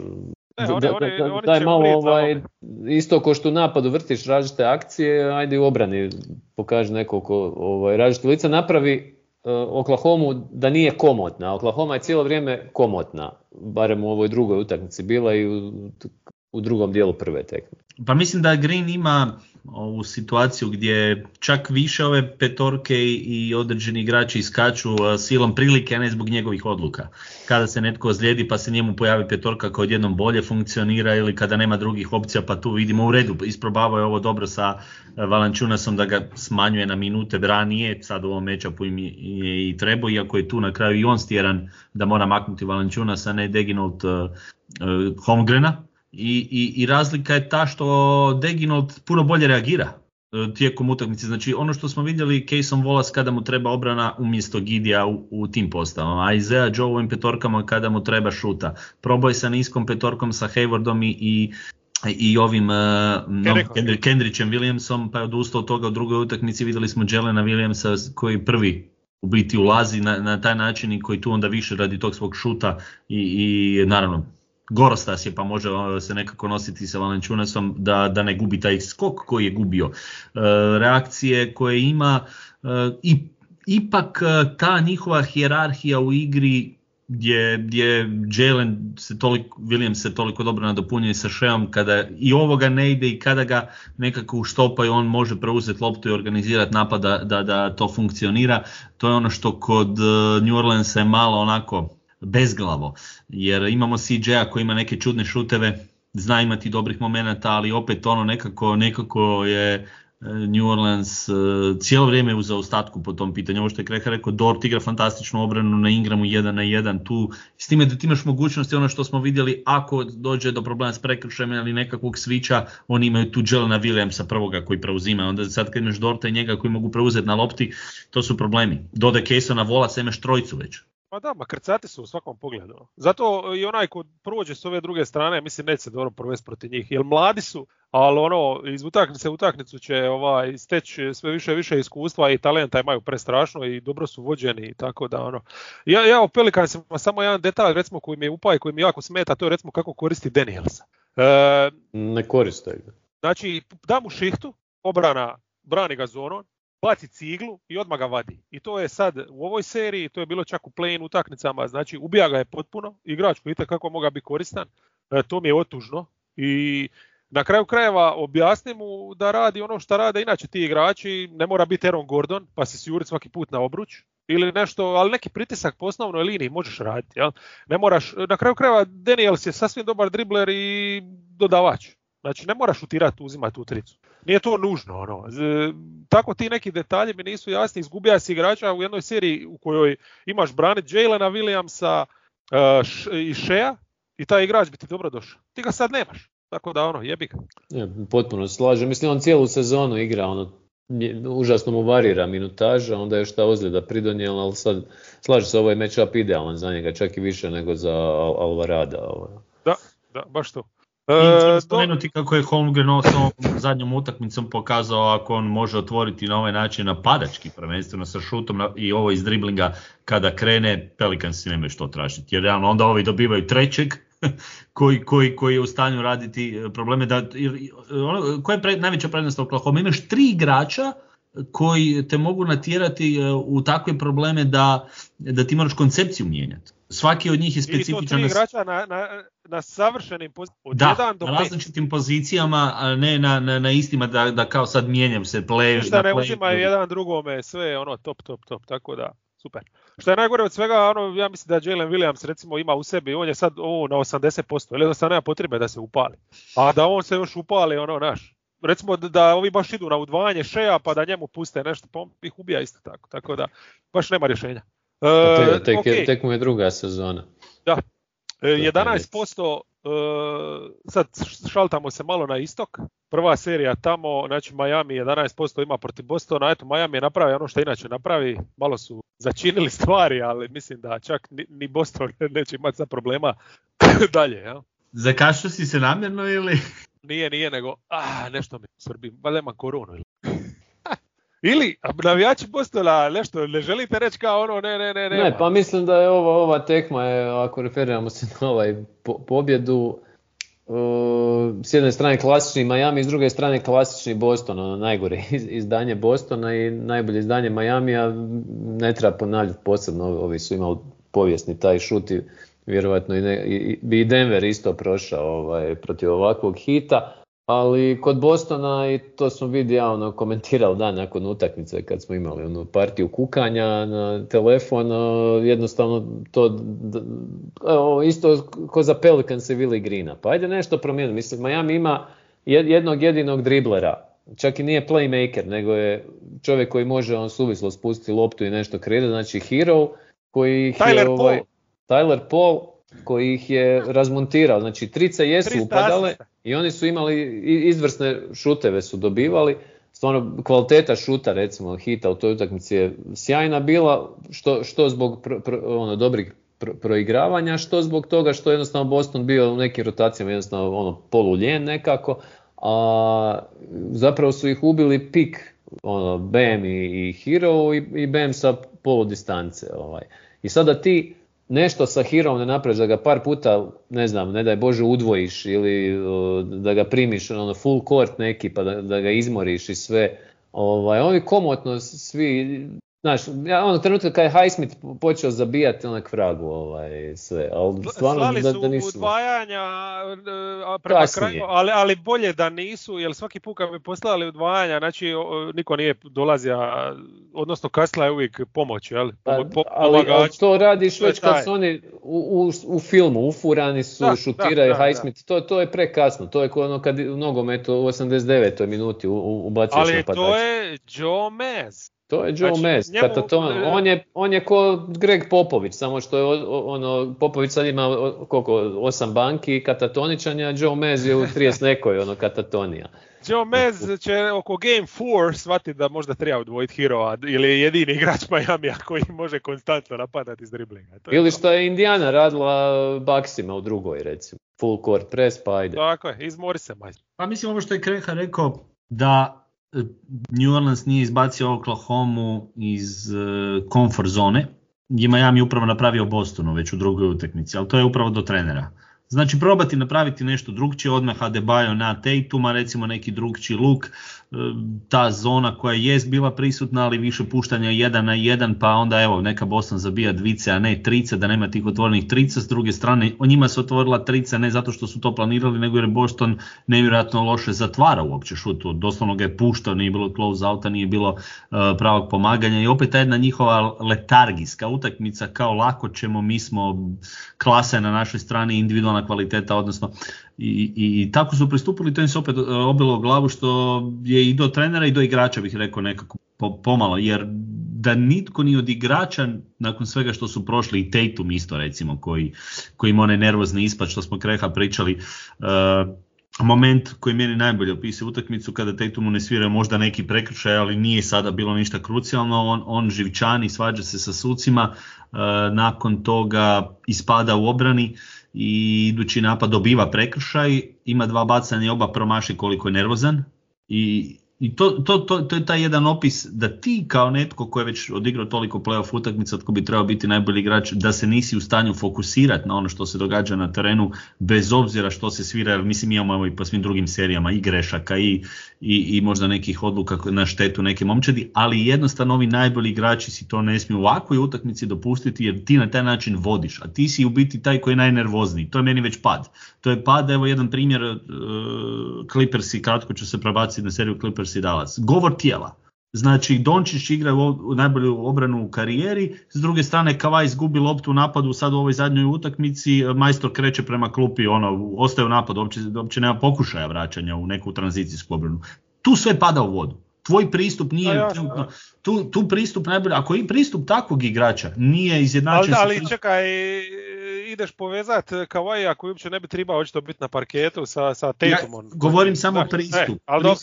Daj malo isto ko što u napadu vrtiš različite akcije, ajde u obrani pokaži nekoliko različitih lica, napravi Oklahomu da nije komotna. Oklahoma je cijelo vrijeme komotna, barem u ovoj drugoj utakmici bila i u drugom dijelu prve tekme. Pa mislim da Green ima ovu situaciju gdje čak više ove petorke i određeni igrači iskaču silom prilike, a ne zbog njegovih odluka. Kada se netko ozlijedi pa se njemu pojavi petorka koja odjednom bolje funkcionira ili kada nema drugih opcija pa tu vidimo u redu. Isprobavao je ovo dobro sa Valanciunasom da ga smanjuje na minute ranije, sad u ovom matchupu im je i trebao, iako je tu na kraju i on stjeran da mora maknuti Valanciunasa, ne Deginalt Holmgrena. I razlika je ta što Deginalt puno bolje reagira tijekom utakmice. Znači ono što smo vidjeli Cason Wallace kada mu treba obrana umjesto Gidija u tim postavama, a Isaiah Joe u ovim petorkama kada mu treba šuta. Probao je sa niskom petorkom sa Haywardom i ovim Kendričem Williamsom, pa je odustao od toga u drugoj utakmici. Vidjeli smo Jelena Williamsa koji prvi u biti ulazi na taj način i koji tu onda više radi tog svog šuta i naravno Gorostas je pa može se nekako nositi sa Valanciunasom da ne gubi taj skok koji je gubio. Reakcije koje ima i ipak ta njihova hijerarhija u igri gdje Jalen Williams se toliko dobro nadopunjuje sa Sheom kada i ovoga ne ide i kada ga nekako uštopaju on može preuzeti loptu i organizirati napad da to funkcionira. To je ono što kod New Orleansa je malo onako bezglavo, jer imamo CJ-a koji ima neke čudne šuteve, zna imati dobrih momenata, ali opet ono nekako je New Orleans cijelo vrijeme u zaostatku po tom pitanju. Ovo što je Kreha rekao, Dort igra fantastičnu obranu na Ingramu 1-1 tu, s time da ti imaš mogućnosti ono što smo vidjeli, ako dođe do problema s prekršajem ili nekakvog svića, oni imaju tu Jelena Williamsa prvoga koji preuzima, onda sad kad imaš Dorta i njega koji mogu preuzeti na lopti, to su problemi. Dode Casona, Volasa, imaš trojicu već. Pa da, krcati su u svakom pogledu. Zato i onaj ko prođe s ove druge strane, mislim neće se dobro provesti protiv njih, jer mladi su, ali iz utakmice u utakmicu će steći sve više iskustva i talenta imaju prestrašno i dobro su vođeni i tako da Ja o Pelicansima samo jedan detalj recimo koji mi je upao i koji mi jako smeta, to je recimo kako koristi Danielsa. Ne koriste ga. Znači da mu šihtu, obrana, brani ga zonom, baci ciglu i odmah ga vadi. I to je sad u ovoj seriji, to je bilo čak u play-in utakmicama, znači ubija ga je potpuno, igrač koji itekako mogao biti koristan, to mi je otužno i na kraju krajeva objasni mu da radi ono što rade inače ti igrači, ne mora biti Aaron Gordon pa se sjuri svaki put na obruč ili nešto, ali neki pritisak po osnovnoj liniji možeš raditi. Jel? Ne moraš, na kraju krajeva Daniels je sasvim dobar dribler i dodavač. Znači ne moraš šutirati, uzimati utricu. Nije to nužno. Tako ti neki detalji mi nisu jasni. Izgubija si igrača u jednoj seriji u kojoj imaš braniti Jelena Williamsa i Shea i taj igrač bi ti dobro došao. Ti ga sad nemaš. Tako da jebi ga. Potpuno slažem. Mislim on cijelu sezonu igra, užasno mu varira minutaža, onda je šta ozljeda pridonijela, ali sad slažem se, ovo je match-up idealan za njega, čak i više nego za Alvarada. Da, baš to. I spomenuti kako je Holmgren s ovom zadnjom utakmicom pokazao ako on može otvoriti na ovaj način napadački, prvenstveno sa šutom i ovo iz driblinga kada krene, Pelicansi nemaju što tražiti. Jer onda ovi dobivaju trećeg koji je u stanju raditi probleme. Koja je najveća prednost Oklahoma? Imaš 3 igrača koji te mogu natjerati u takve probleme da ti moraš koncepciju mijenjati. Svaki od njih je specifičan. I to 3 igrača na savršenim pozicijama. Da, na različitim pozicijama, a ne na istima da kao sad mijenjam se play. Šta ne uzimaju jedan drugome, sve top, tako da, super. Što je najgore od svega, ja mislim da Jalen Williams recimo ima u sebi, on je sad ovo na 80%, ili jednostavno nema potrebe da se upali. A da on se još upali, naš. Recimo da ovi baš idu na udvajanje Shea pa da njemu puste nešto, pa on ih ubija isto tako. Tako da, baš nema rješenja. Tek mu je druga sezona. Da, 11%, sad šaltamo se malo na istok, prva serija tamo, znači Miami 11% ima protiv Bostona, eto Miami je napravio ono što inače napravi, malo su začinili stvari, ali mislim da čak ni Boston neće imati za problema dalje. Ja? Zakašao si se namjerno ili? Nije, nego nešto mi srbim, valjda ima koronu ili? Ili, navijači Bostona, nešto, ne želite reći kao ne. Ne, pa mislim da je ova tekma, ako referiramo se na pobjedu, s jedne strane klasični Miami, s druge strane klasični Boston, najgore izdanje Bostona i najbolje izdanje Miamija, ne treba ponavljati posebno, ovi su imali povijesni taj šut i vjerojatno i Denver isto prošao protiv ovakvog hita. Ali kod Bostona, i to smo ja komentirali dan nakon utakmice kad smo imali partiju kukanja na telefon, jednostavno to isto ko za Pelicans i Willie Greena. Pa ajde nešto promijeniti. Mislim, Miami ima jednog jedinog driblera. Čak i nije playmaker, nego je čovjek koji može suvislo spustiti loptu i nešto kreirati. Znači Hero koji ih Tyler Paul koji ih je razmontirao. Znači trice jesu upadale i oni su imali izvrsne šuteve su dobivali. Stvarno kvaliteta šuta recimo hita u toj utakmici je sjajna bila, što zbog dobrih proigravanja, što zbog toga što jednostavno Boston bio u nekim rotacijama jednostavno poluljen nekako, a zapravo su ih ubili pik Bam i Hero i Bam sa poludistance. I sada ti nešto sa Herom ne napraviš da ga par puta, ne daj Bože, udvojiš ili da ga primiš full court neki pa da ga izmoriš i sve. Oni komotno svi Znaš, onog trenutka kad je Highsmith počeo zabijati onak vragu sve, ali stvarno slali su da nisu. udvajanja prema kraju, ali bolje da nisu, jer svaki put kad bi poslali udvajanja, znači niko nije dolazio, odnosno kasla je uvijek pomoć, jel? Ali to radiš već kad su oni u filmu, ufurani su, šutiraju Highsmith, to je prekasno, to je ono kad u nogometu u 89. minuti ubacuješ napadač. Ali to je Joe Maz. To je Joe Maz, on je ko Greg Popović, samo što je Popović sad ima 8 banki i katatoničan, a Joe Maz je u 30 nekoj katatonija. Joe Maz će oko Game 4 shvatiti da možda treba odvojiti heroa ili je jedini igrač Miamija koji može konstantno napadati iz driblinga. Ili što je Indiana radila Bucksima u drugoj, recimo. Full court press, pa ajde. Tako je, izmori se majstor. Pa mislim ovo što je Kreha rekao, da New Orleans nije izbacio Oklahoma iz comfort zone, je Miami upravo napravio Bostonu već u drugoj utakmici, ali to je upravo do trenera. Znači probati napraviti nešto drugčije, odmah Adebayo na Tatuma, recimo neki drugčiji luk, ta zona koja jest bila prisutna, ali više puštanja 1 na 1, pa onda evo neka Boston zabija dvice, a ne trice, da nema tih otvorenih trica. S druge strane, o njima se otvorila trica ne zato što su to planirali, nego jer Boston nevjerojatno loše zatvara uopće šutu. Doslovno ga je puštao, nije bilo close outa, nije bilo pravog pomaganja i opet ta jedna njihova letargijska utakmica, kao lako ćemo, mi smo, klasa je na našoj strani, individualna kvaliteta, odnosno i tako su pristupili, to im se opet obilo u glavu, što je i do trenera i do igrača, bih rekao, nekako pomalo, jer da nitko ni od igrača nakon svega što su prošli, i Tatum isto recimo, koji ima onaj nervozni ispad što smo Kreha pričali, moment koji meni najbolje opisuje utakmicu, kada Tatumu ne svira možda neki prekršaj, ali nije sada bilo ništa krucijalno, on živčani, svađa se sa sucima, nakon toga ispada u obrani i idući napad dobiva prekršaj, ima 2 bacanja i oba promaši koliko je nervozan i to je taj jedan opis da ti kao netko koji je već odigrao toliko playoff utakmica, tko bi trebao biti najbolji igrač, da se nisi u stanju fokusirati na ono što se događa na terenu, bez obzira što se svira, jer mislim imamo i po svim drugim serijama i grešaka i možda nekih odluka na štetu neke momčadi, ali jednostavno ovi najbolji igrači si to ne smiju u ovakvoj utakmici dopustiti, jer ti na taj način vodiš, a ti si u biti taj koji je najnervozniji. To je meni već pad. To je pad, evo jedan primjer, Clippersi, kratko ću se prebaciti na seriju Clippers i Dallas. Govor tijela. Znači Dončić igra u najbolju obranu u karijeri, s druge strane Kawhi izgubi loptu u napadu sad u ovoj zadnjoj utakmici, majstor kreće prema klupi, ostaje u napadu, uopće nema pokušaja vraćanja u neku tranzicijsku obranu. Tu sve pada u vodu. Tvoj pristup nije, tu pristup najbolje, ako je pristup takvog igrača nije izjednačen. Ali čekaj, ideš povezati Kawhi koji uopće ne bi trebao očito biti na parketu sa Tatumom. Ja govorim samo pristup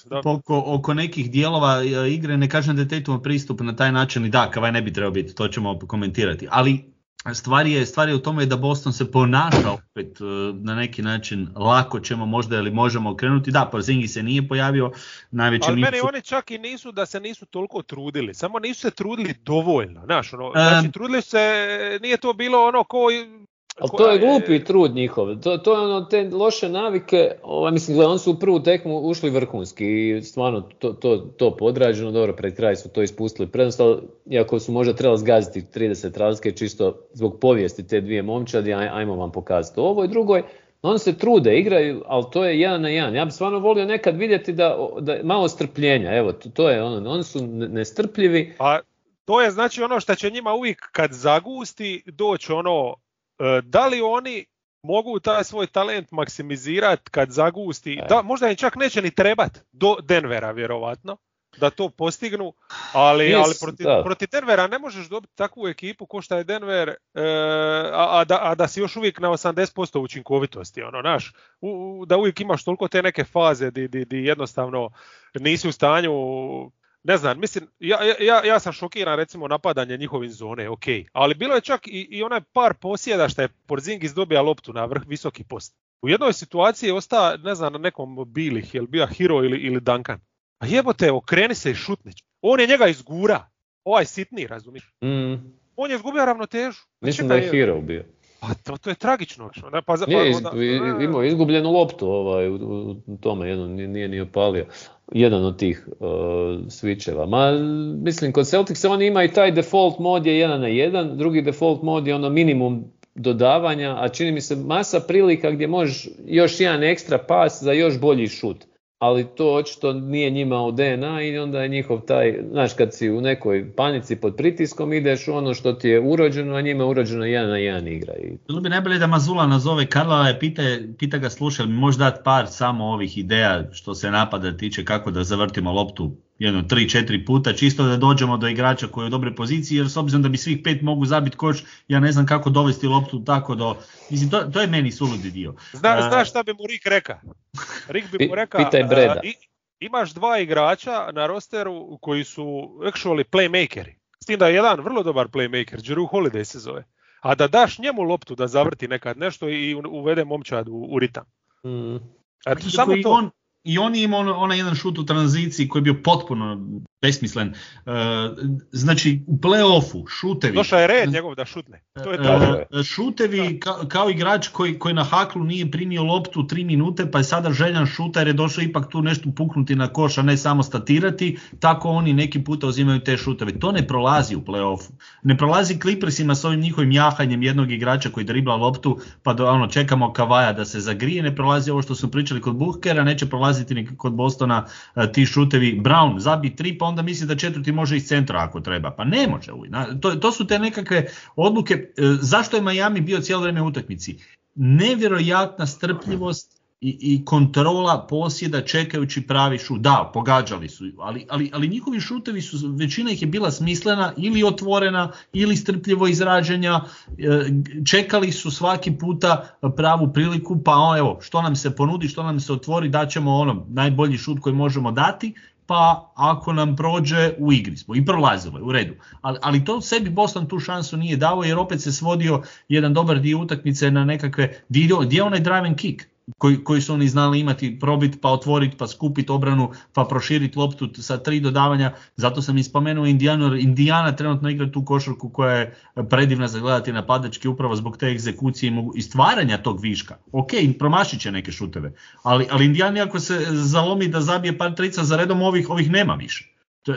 oko nekih dijelova igre, ne kažem da je Tatumov pristup na taj način i da, Kawhi ne bi trebao biti, to ćemo komentirati, ali stvar je u tome da Boston se ponaša opet na neki način, lako ćemo možda ili možemo okrenuti, da, Porzingis se nije pojavio najvećem. Ali meni oni čak i nisu da se nisu toliko trudili, samo nisu se trudili dovoljno, znači trudili se, nije to bilo ko... Ali to je glupi trud njihov, to je te loše navike, mislim, oni su u prvu tekmu ušli vrhunski i stvarno to podrađeno, dobro, pred kraj su to ispustili prednost, ali iako su možda trebali zgaziti 30 razlike, čisto zbog povijesti te dvije momčadi, ajmo vam pokazati. Ovo i drugoj, oni se trude, igraju, ali to je 1 na 1. Ja bih stvarno volio nekad vidjeti da malo strpljenja, evo, to je oni su nestrpljivi. Pa to je znači ono što će njima uvijek kad zagusti doći da li oni mogu taj svoj talent maksimizirati kad zagusti, da, možda im čak neće ni trebati do Denvera vjerovatno da to postignu, ali protiv Denvera ne možeš dobiti takvu ekipu ko što je Denver, a da si još uvijek na 80% učinkovitosti, da uvijek imaš toliko te neke faze di jednostavno nisi u stanju. Ne znam, mislim, ja sam šokiran recimo napadanje njihovim zone, ok, ali bilo je čak i onaj par posjeda što je Porzingis dobija loptu na vrh visoki post. U jednoj situaciji je ostao, ne znam, na nekom bilih, je li bio Hero ili Duncan. A jebote, okreni se i šutni. On je njega izgura, ovaj sitni, razumiješ? On je izgubio ravnotežu. Mislim da je Hero bio. Pa to je tragično. Imao izgubljenu loptu u tome jednom, nije ni opalio. Jedan od tih switcheva. Mislim, kod Celticsa oni imaju taj default mod je 1-1, drugi default mod je ono minimum dodavanja, a čini mi se masa prilika gdje možeš još jedan ekstra pas za još bolji šut. Ali to očito nije njima u DNA i onda je njihov taj, znaš, kad si u nekoj panici pod pritiskom ideš u ono što ti je urođeno, a njima je urođeno 1-1 igra. Bilo bi najbolje da Mazula nazove Karla, pita ga sluša, mi može dati par samo ovih ideja što se napada tiče, kako da zavrtimo loptu 3-4 puta, čisto da dođemo do igrača koji je u dobroj poziciji, jer s obzirom da bi svih 5 mogu zabiti koš, ja ne znam kako dovesti loptu tako do... Mislim, to je meni suludi dio. Znaš šta bi mu Rick reka? Rick bi mu reka, pitaj Breda. Imaš 2 igrača na rosteru koji su actually playmakeri. S tim da je jedan vrlo dobar playmaker, Jrue Holiday se zove. A da daš njemu loptu da zavrti nekad nešto i uvede momčad u ritam. Samo to. I on je imao onaj jedan šut u tranziciji koji je bio potpuno besmislen. Znači, u play-offu šutevi... Došao je red njegov da šutne. To je šutevi kao igrač koji na haklu nije primio loptu 3 minute, pa je sada željan šuta jer je došao ipak tu nešto puknuti na koš, a ne samo statirati, tako oni neki puta uzimaju te šuteve. To ne prolazi u play-offu. Ne prolazi Clippersima s ovim njihovim jahanjem jednog igrača koji dribla loptu, pa čekamo Kavaja da se zagrije, ne prolazi ovo što su pričali kod Bookera, neće prolaziti ni kod Bostona ti šutevi. Brown zabi 3, pa onda misli da 4. može iz centra ako treba. Pa ne može. To su te nekakve odluke. Zašto je Miami bio cijelo vrijeme u utakmici? Nevjerojatna strpljivost i kontrola posjeda čekajući pravi šut. Da, pogađali su, ali njihovi šutevi su, većina ih je bila smislena ili otvorena ili strpljivo izrađenja. Čekali su svaki puta pravu priliku, pa evo, što nam se ponudi, što nam se otvori, daćemo najbolji šut koji možemo dati. Pa ako nam prođe, u igri smo i prolazilo je u redu. Ali to sebi Boston tu šansu nije dao, jer opet se svodio jedan dobar dio utakmice na nekakve, gdje je onaj drive and kick koji su oni znali imati, probiti pa otvoriti pa skupiti obranu pa proširiti loptu sa 3 dodavanja. Zato sam i spomenuo Indiana trenutno igra tu košarku koja je predivna za gledati napadački upravo zbog te egzekucije i stvaranja tog viška. Ok, promašit će neke šuteve, ali Indiana ako se zalomi da zabije par trica za redom, ovih nema više.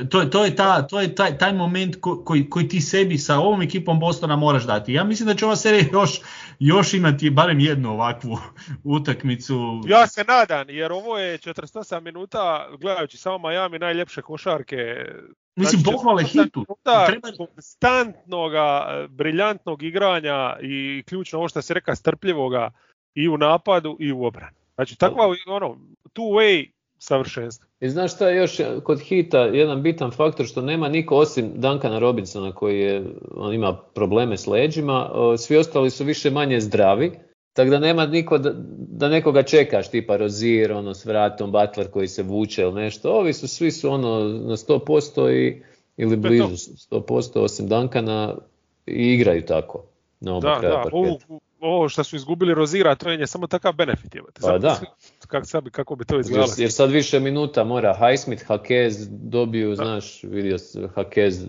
To je taj moment koji ti sebi sa ovom ekipom Bostona moraš dati. Ja mislim da će ova serija još imati barem jednu ovakvu utakmicu. Ja se nadam, jer ovo je 48 minuta, gledajući samo Miami, najljepše košarke. Mislim, pohvale hitu. Konstantnog, briljantnog igranja i ključno ovo što se reka strpljivoga i u napadu i u obrani. Znači, takva two way savršenstvo. I znaš šta je još kod Hita jedan bitan faktor, što nema niko osim Duncana Robinsona koji on ima probleme s leđima, svi ostali su više manje zdravi, tako da nema niko da nekoga čekaš, tipa Rozier, s vratom, Butler koji se vuče ili nešto. Ovi svi su na 100% ili blizu 100% osim Duncana i igraju tako. Na oba kraja parketa. Ovo što su izgubili Rozira, to je samo takav benefit. Pa da. Kako bi to izgledalo? Jer sad više minuta mora Highsmith, Hakez dobiju, znaš, vidio Hakez.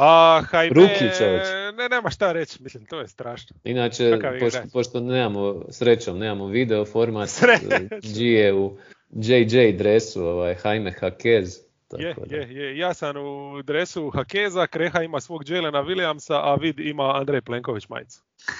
Rukića nema šta reći, mislim, to je strašno. Inače, pošto nemamo video format, G u JJ dresu, Jaime Hakez. Ja sam u dresu Hakeza, Kreha ima svog Jelena Williamsa, a Vid ima Andrej Plenković majicu.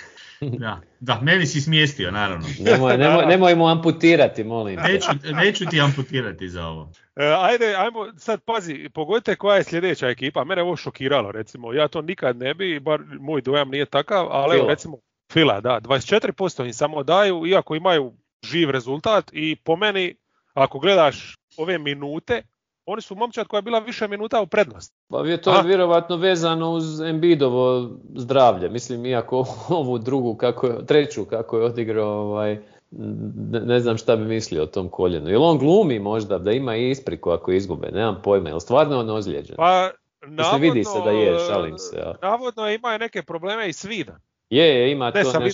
Da, meni si smjestio, naravno. Nemoj mu amputirati, molim. Neću ti amputirati za ovo. Ajmo sad, pazi, pogodite koja je sljedeća ekipa. Mene ovo šokiralo, recimo. Ja to nikad ne bi, bar moj dojam nije takav, ali evo, recimo Fila, da, 24% im samo daju, iako imaju živ rezultat i po meni, ako gledaš ove minute, oni su momčad koja je bila više minuta u prednosti. Pa to je vjerovatno vezano uz Embiidovo zdravlje. Mislim, iako ovu treću kako je odigrao, ne znam šta bi mislio o tom koljenu. Jel on glumi možda da ima i ispriku ako izgube? Nemam pojma. Jel stvarno on ozlijeđen? Pa, navodno, vidi se da je, šalim se. Ja. Navodno ima neke probleme i s vidom. Ima to nešto.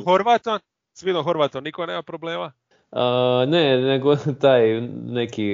S vidom Horvatom niko nema problema. Ne, nego taj neki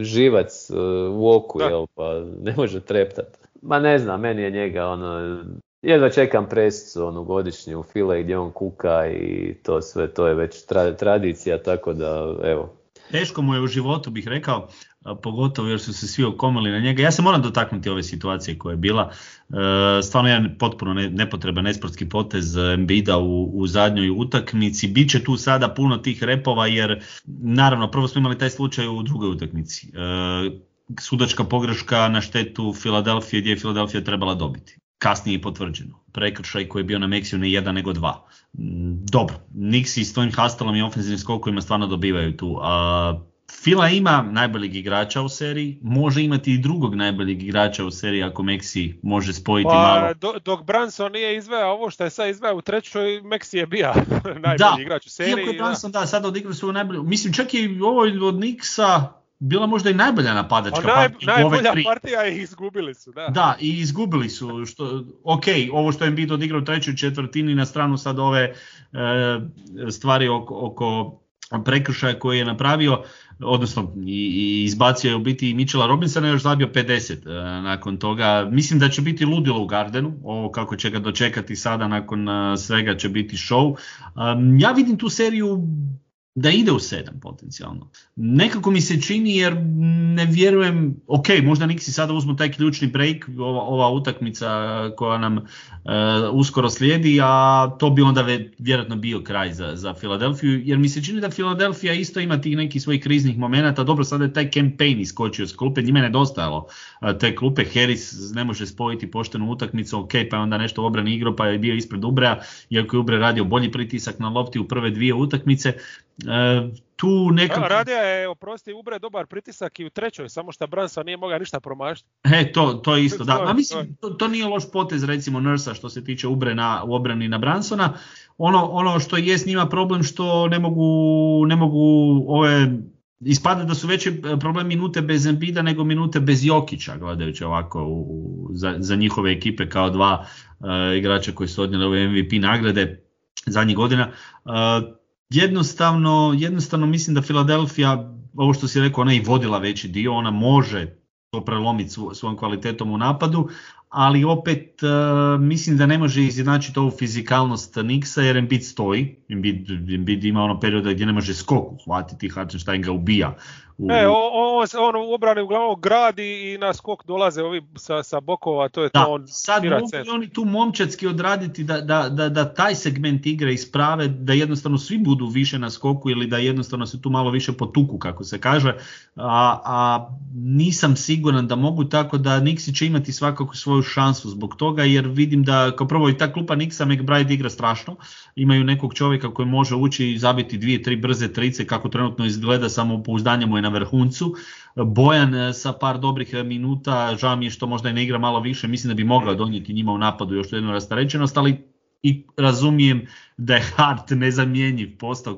živac u oku, pa ne može treptat. Ma ne znam, meni je njega jedva čekam presicu onu godišnju u File gdje on kuka i to sve, to je već tradicija, tako da evo. Teško mu je u životu, bih rekao, pogotovo jer su se svi okomili na njega. Ja se moram dotaknuti ove situacije koja je bila. Stvarno jedan potpuno nepotreban nesportski potez Embida u zadnjoj utakmici. Biće tu sada puno tih repova jer naravno prvo smo imali taj slučaj u drugoj utakmici. Sudačka pogreška na štetu Filadelfije gdje je Filadelfija trebala dobiti. Kasnije je potvrđeno. Prekršaj koji je bio na Meksiju ne jedan nego dva. Dobro, Knicksi s tvojim Hastelom i ofenzivnim skokovima stvarno dobivaju tu. Fila ima najboljeg igrača u seriji, može imati i drugog najboljeg igrača u seriji ako Meksi može spojiti malo. Dok Brunson nije izveo ovo što je sad izveo u trećoj, Meksi je bio najbolji igrač u seriji. Iako je Brunson sada odigrao svoju najbolju, mislim čak i ovo od Knicksa bila možda i najbolja napadačka partija. Najbolja partija i izgubili su. Da, i izgubili su. Ovo što je Embiid odigrao u trećoj četvrtini na stranu sad ove stvari oko prekršaja koji je napravio, odnosno i izbacio je u biti Mitchella Robinsona i još zabio 50 nakon toga. Mislim da će biti ludilo u Gardenu, ovo kako će ga dočekati sada nakon svega će biti show. Ja vidim tu seriju da ide u 7 potencijalno. Nekako mi se čini jer ne vjerujem, možda Knicksi sada uzmu taj ključni break, ova utakmica koja nam uskoro slijedi, a to bi onda vjerojatno bio kraj za Filadelfiju, jer mi se čini da Filadelfija isto ima tih nekih svojih kriznih momenata. Dobro, sada je taj campaign iskočio s klupe, njima je nedostajalo te klupe, Harris ne može spojiti poštenu utakmicu, pa je onda nešto u obrani igrao, pa je bio ispred Ubrea, iako je Ubre radio bolji pritisak na lopti u prve dvije utakmice. Tu nekako... Radio je, Ubre dobar pritisak i u trećoj, samo što Brunson nije mogao ništa promašiti. To je isto, da. Mislim, to nije loš potez recimo Nursa što se tiče Ubre u obrani na Brunsona. Ono što je s njima problem što ne mogu ove... Ispada da su veći problem minute bez Embida nego minute bez Jokića, gledajući ovako za njihove ekipe kao dva igrača koji su odnijeli ove MVP nagrade zadnjih godina. Jednostavno mislim da Filadelfija, ovo što si rekao, ona je i vodila veći dio, ona može to prelomiti svojom kvalitetom u napadu, ali opet mislim da ne može izjednačiti ovu fizikalnost Knicksa jer Embiid stoji. Embiid ima ono perioda gdje ne može skok uhvatiti, Hartenstein ga ubija. On u obrani uglavnom gradi i na skok dolaze ovi sa bokova, to je to on. Sad mogu oni tu momčadski odraditi da taj segment igre isprave, da jednostavno svi budu više na skoku ili da jednostavno se tu malo više potuku, kako se kaže, a nisam siguran da mogu, tako da Knicksi će imati svakako svoju šansu zbog toga, jer vidim da kao prvo i ta klupa Knicksa, McBride igra strašno, imaju nekog čovjeka koji može ući i zabiti 2-3 brze trice, kako trenutno izgleda, samopouzdanje mu je na vrhuncu. Bojan sa par dobrih minuta, žao mi je što možda i ne igra malo više, mislim da bi mogao donijeti njima u napadu još jednu rasterećenost, ali i razumijem da je Hart nezamjenjiv postao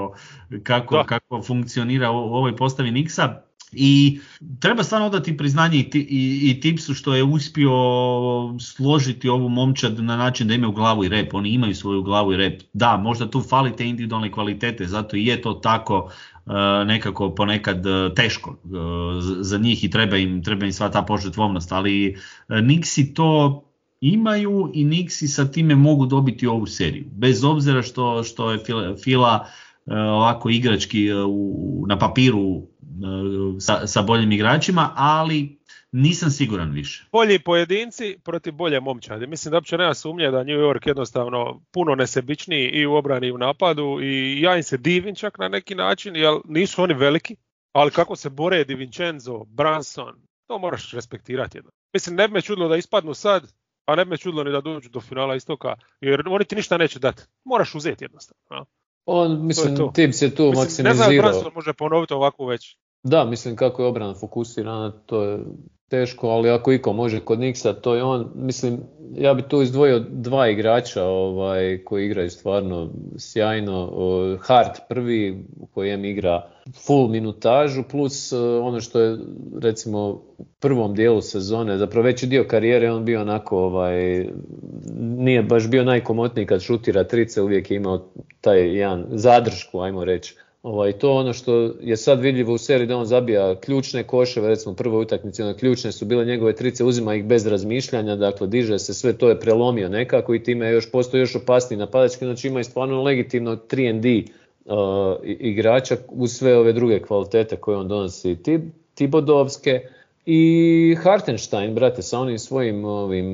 kako funkcionira u ovoj postavi Knicksa. I treba stvarno odati priznanje i Tipsu što je uspio složiti ovu momčad na način da imaju glavu i rep. Oni imaju svoju glavu i rep. Da, možda tu fali te individualne kvalitete, zato i je to tako nekako ponekad teško za njih i treba im sva ta požrtvovnost. Ali Knicksi to imaju i Knicksi sa time mogu dobiti ovu seriju. Bez obzira što je Fila ovako igrački na papiru sa boljim igračima, ali nisam siguran više. Bolji pojedinci protiv bolje momčadi. Mislim da uopće nema sumnje da New York jednostavno puno nesebičniji i u obrani i u napadu i ja im se divim čak na neki način, jer nisu oni veliki, ali kako se bore DiVincenzo, Brunson, to moraš respektirati jedno. Mislim, ne bi me čudilo da ispadnu sad, a ne bi me čudilo ni da dođu do finala istoka, jer oni ti ništa neće dati. Moraš uzeti jednostavno. Tips je tu maksimizirao. Ne znam da Brunson može ponoviti ovako već. Da, mislim kako je obrana fokusirana, to je teško, ali ako iko može kod Knicksa, to je on. Mislim, ja bi tu izdvojio dva igrača koji igraju stvarno sjajno. Hart prvi, u kojem igra full minutažu, plus ono što je recimo u prvom dijelu sezone, zapravo veći dio karijere on bio onako, nije baš bio najkomotniji kad šutira trice, uvijek je imao taj jedan zadršku, ajmo reći, To ono što je sad vidljivo u seriji da on zabija ključne koševe, recimo u prvoj utakmici, ključne su bile njegove trice, uzima ih bez razmišljanja, dakle diže se, sve to je prelomio nekako i time još postoji još opasniji napadački, znači ima i stvarno legitimno 3&D igrača uz sve ove druge kvalitete koje on donosi, Tibodovske i Hartenstein, brate, sa onim svojim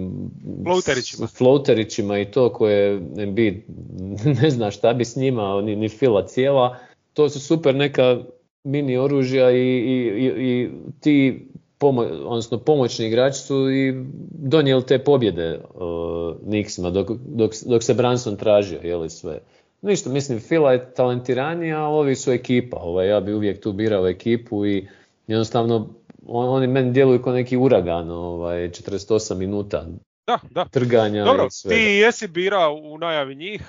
floaterićima i to koje Embiid ne zna šta bi s njima, ni fila cijela. To su super neka mini oružja i ti pomoćni igrači su i donijeli te pobjede Knicksima dok se Brunson tražio, jeli sve. Ništa, mislim, Fila je talentiraniji, a ovi su ekipa. Ja bi uvijek tu birao ekipu i jednostavno oni meni djeluju kao neki uragan, 48 minuta. Da. Trganja. Dobro, i svega. Ti jesi birao u najavi njih.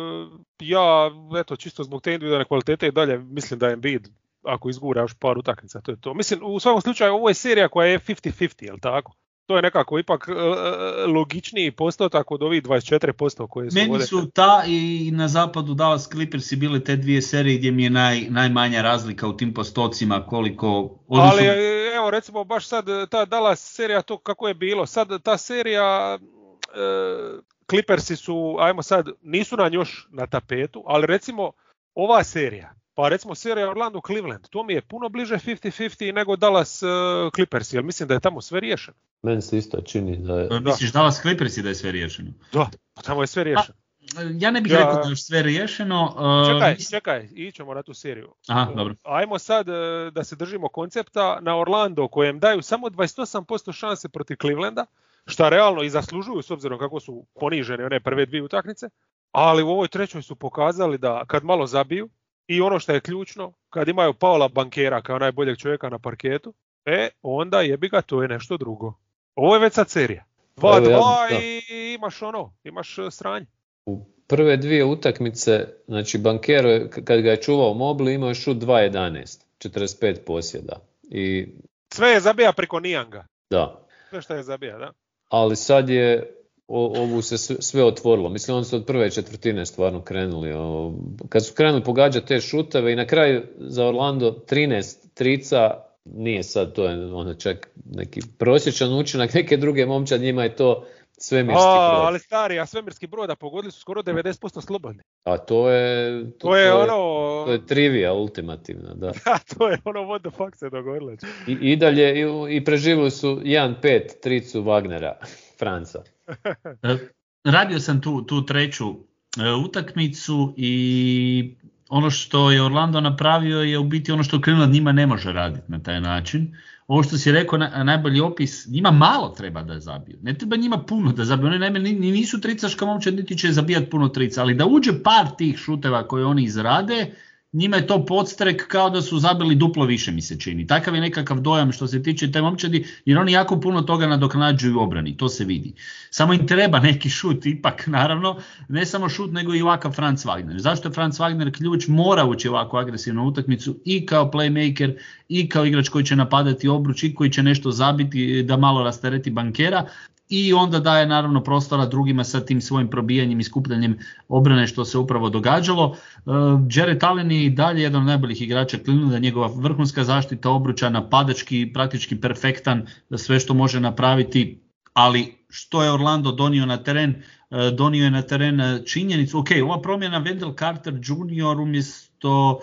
Ja, čisto zbog te individualne kvalitete i dalje mislim da je Embiid, ako izgura još par utakmica, to je to. Mislim, u svakom slučaju ovo je serija koja je 50-50, jel tako? To je nekako ipak logičniji postotak od ovih 24% koje su meni vode. su ta i na zapadu Dallas Clippersi bile te dvije serije gdje mi je najmanja razlika u tim postocima koliko... Ali evo recimo baš sad ta Dallas serija, to kako je bilo, sad ta serija Clippersi su, ajmo sad, nisu nam još na tapetu, ali recimo ova serija, pa recimo serija Orlando Cleveland, to mi je puno bliže 50-50 nego Dallas Clippersi, jer mislim da je tamo sve riješeno. Meni se isto čini da je... Misliš Dallas Clippersi da je sve riješeno? Da, pa tamo je sve riješeno. Ja ne bih rekao da je sve riješeno. Čekaj, ićemo na tu seriju. Aha, dobro. Ajmo sad da se držimo koncepta na Orlando kojem daju samo 28% šanse protiv Clevelanda, šta realno i zaslužuju s obzirom kako su ponižene one prve dvije utakmice, ali u ovoj trećoj su pokazali da kad malo zabiju i ono što je ključno, kad imaju Paola Bankera kao najboljeg čovjeka na parketu, onda jebi ga, to je nešto drugo. Ovo je već sad serija. 2-2 i imaš sranje. U prve dvije utakmice, znači Bankero kad ga je čuvao Mobley imao je šut 2-11, 45 posjeda. I... Sve je zabija preko Nijanga. Da. Sve što je zabija, da. Ali sad je ovu se sve otvorilo. Mislim, oni su od prve četvrtine stvarno krenuli. Kad su krenuli pogađati te šuteve i na kraju za Orlando 13 trica, nije sad, to je čak neki prosječan učinak, neke druge momčad, njima je to svemirski brod. Ali stari, a svemirski brod, a pogodili su skoro 90% slobodni. A to je trivija ultimativna, da. Da, to je ono what the fuck se dogodilo. I dalje, i preživili su 1-5 tricu Wagnera, Franca. Radio sam tu treću utakmicu i ono što je Orlando napravio je u biti ono što Cleveland njima ne može raditi na taj način. Ovo što si rekao, najbolji opis, njima malo treba da zabiju. Ne treba njima puno da zabiju. Oni naime nisu tricaška momčad, niti će zabijati puno trica, ali da uđe par tih šuteva koje oni izrade, njima je to podstrek kao da su zabili duplo više, mi se čini. Takav je nekakav dojam što se tiče te momčadi, jer oni jako puno toga nadoknađuju u obrani, to se vidi. Samo im treba neki šut, ipak naravno, ne samo šut, nego i ovakav Franz Wagner. Zašto je Franz Wagner ključ? Mora ući ovako agresivnu utakmicu i kao playmaker, i kao igrač koji će napadati obruč, i koji će nešto zabiti da malo rastereti Bankera. I onda daje naravno prostora drugima sa tim svojim probijanjem i skupljanjem obrane što se upravo događalo. Jarrett Allen je i dalje jedan od najboljih igrača Clevelanda, njegova vrhunska zaštita obruča, napadački, praktički perfektan, sve što može napraviti, ali što je Orlando donio na teren? Donio je na teren činjenicu, ova promjena Wendell Carter Jr. umjesto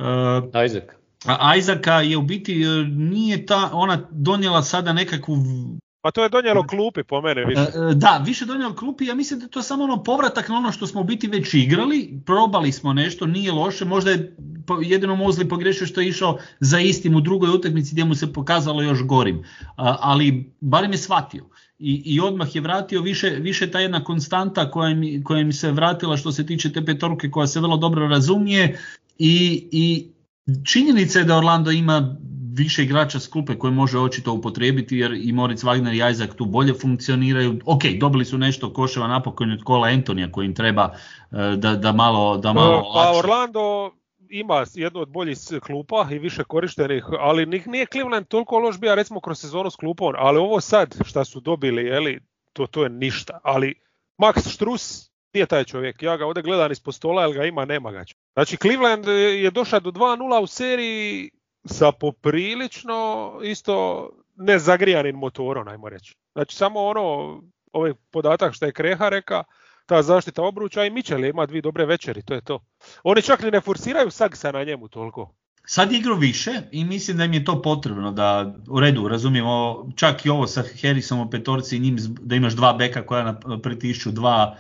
Isaaca je u biti nije ona donijela sada nekakvu... Pa to je donijelo klupi po mene više. Da, više donijelo klupi, ja mislim da je to samo povratak na ono što smo u biti već igrali, probali smo nešto, nije loše, možda je jedino Mosley pogrešio što je išao za istim u drugoj utakmici gdje mu se pokazalo još gorim, ali barem je shvatio. I odmah je vratio više ta jedna konstanta koja mi se vratila što se tiče te petorke koja se vrlo dobro razumije i činjenica je da Orlando ima više igrača s klupe koje može očito upotrijebiti jer i Moritz Wagner i Isaac tu bolje funkcioniraju. Ok, dobili su nešto koševa napokon od Cola Antonija koji im treba da malo lakše. Orlando ima jednu od boljih klupa i više korištenih, ali nije Cleveland toliko loš bio recimo kroz sezonu s klupom, ali ovo sad šta su dobili, to je ništa. Ali Max Strus Nije taj čovjek, ja ga ovdje gledam ispod stola, jer ga ima, nema ga. Znači Cleveland je došao do 2-0 u seriji sa poprilično isto nezagrijanim motorom, ajmo reći. Znači samo ovaj podatak što je Kreha reka, ta zaštita obruča i Mitchell ima 2 dobre večeri, to je to. Oni čak ni ne forsiraju Saggsa na njemu toliko. Sad igrao više i mislim da im je to potrebno, da u redu, razumijemo, čak i ovo sa Harrisom u petorci i njim, da imaš 2 beka koja pritišću 2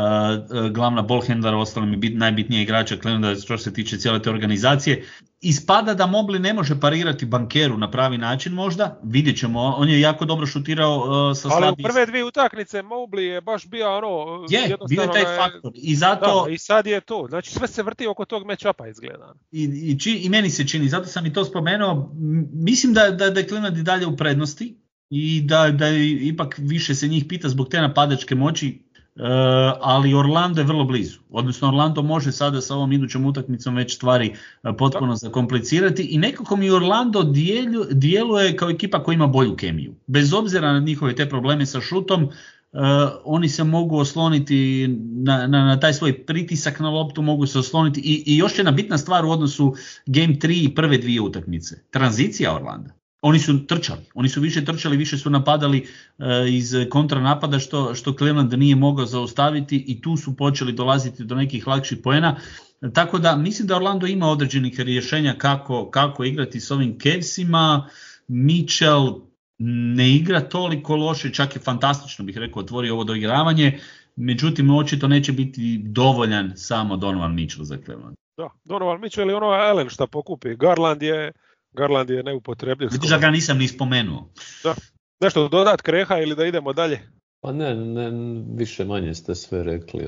glavna ballhandlera, ostalo mi najbitnije igrača Clevelanda što se tiče cijele te organizacije. Ispada da Mobley ne može parirati Bankeru na pravi način možda, vidjet ćemo, on je jako dobro šutirao sa slabijim. Ali u prve 2 utakmice Mobley je baš bio bio je taj faktor i zato... Da, i sad je to, znači sve se vrti oko tog match-upa izgleda. I meni se čini, zato sam i to spomenuo, mislim da je Cleveland i dalje u prednosti i da ipak više se njih pita zbog te napadačke moći. Ali Orlando je vrlo blizu, odnosno Orlando može sada sa ovom idućom utakmicom već stvari potpuno zakomplicirati i nekako mi Orlando djeluje kao ekipa koja ima bolju kemiju. Bez obzira na njihove te probleme sa šutom, oni se mogu osloniti na taj svoj pritisak na loptu, mogu se osloniti i još jedna bitna stvar u odnosu Game 3 i prve 2 utakmice, tranzicija Orlanda. Oni su trčali, više trčali, više su napadali iz kontranapada što Cleveland nije mogao zaustaviti i tu su počeli dolaziti do nekih lakših poena. Tako da mislim da Orlando ima određenih rješenja kako igrati s ovim Cavsima. Mitchell ne igra toliko loše, čak je fantastično bih rekao otvorio ovo doigravanje, međutim očito neće biti dovoljan samo Donovan Mitchell za Cleveland. Da, Donovan Mitchell je Allen što pokupi, Garland je neupotrebljiv. Vidiš da ga nisam ni spomenuo. Da. Nešto dodat Kreha ili da idemo dalje? Pa ne, više manje ste sve rekli.